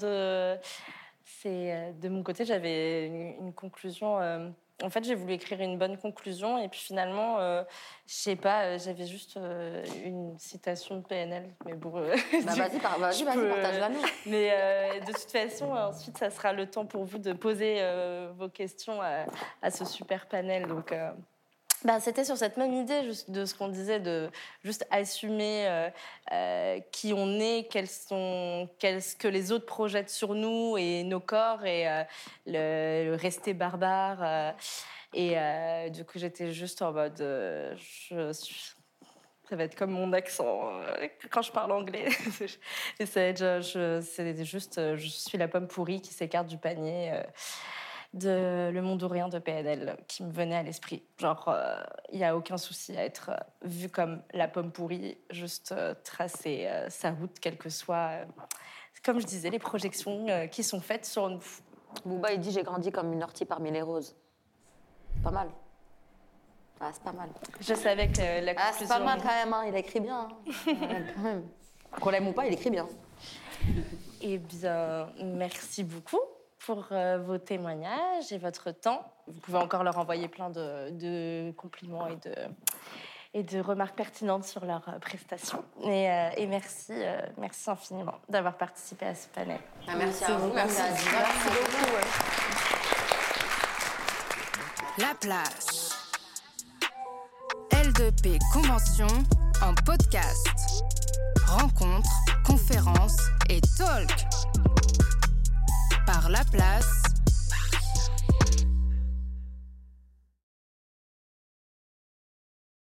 De mon côté, j'avais une conclusion. En fait, j'ai voulu écrire une bonne conclusion et puis finalement, je sais pas, j'avais juste une citation de PNL. Mais bon, Vas-y, partage-la nous. Mais de toute façon, ensuite, ça sera le temps pour vous de poser vos questions à ce super panel. Donc, c'était sur cette même idée de ce qu'on disait, de juste assumer qui on est, qu'est-ce que les autres projettent sur nous et nos corps et le rester barbare. Du coup, j'étais juste en mode... ça va être comme mon accent quand je parle anglais. Et c'est juste, je suis la pomme pourrie qui s'écarte du panier de Le Monde ou Rien de PNL qui me venait à l'esprit. Genre, il n'y a aucun souci à être vu comme la pomme pourrie, juste tracer sa route, quelle que soit, comme je disais, les projections qui sont faites sur nous. Booba, il dit j'ai grandi comme une ortie parmi les roses. Pas mal. Ah, c'est pas mal. Je savais que la conclusion... c'est pas mal quand même, hein. Il écrit bien. Hein. Quand même. Qu'on l'aime ou pas, il écrit bien. Eh bien, merci beaucoup pour vos témoignages et votre temps. Vous pouvez encore leur envoyer plein de compliments et de remarques pertinentes sur leurs prestations. Et merci infiniment d'avoir participé à ce panel. Merci à vous. Merci à Diva. Merci beaucoup. Ouais. La place. L2P Convention en podcast. Rencontres, conférences et talk. Par La Place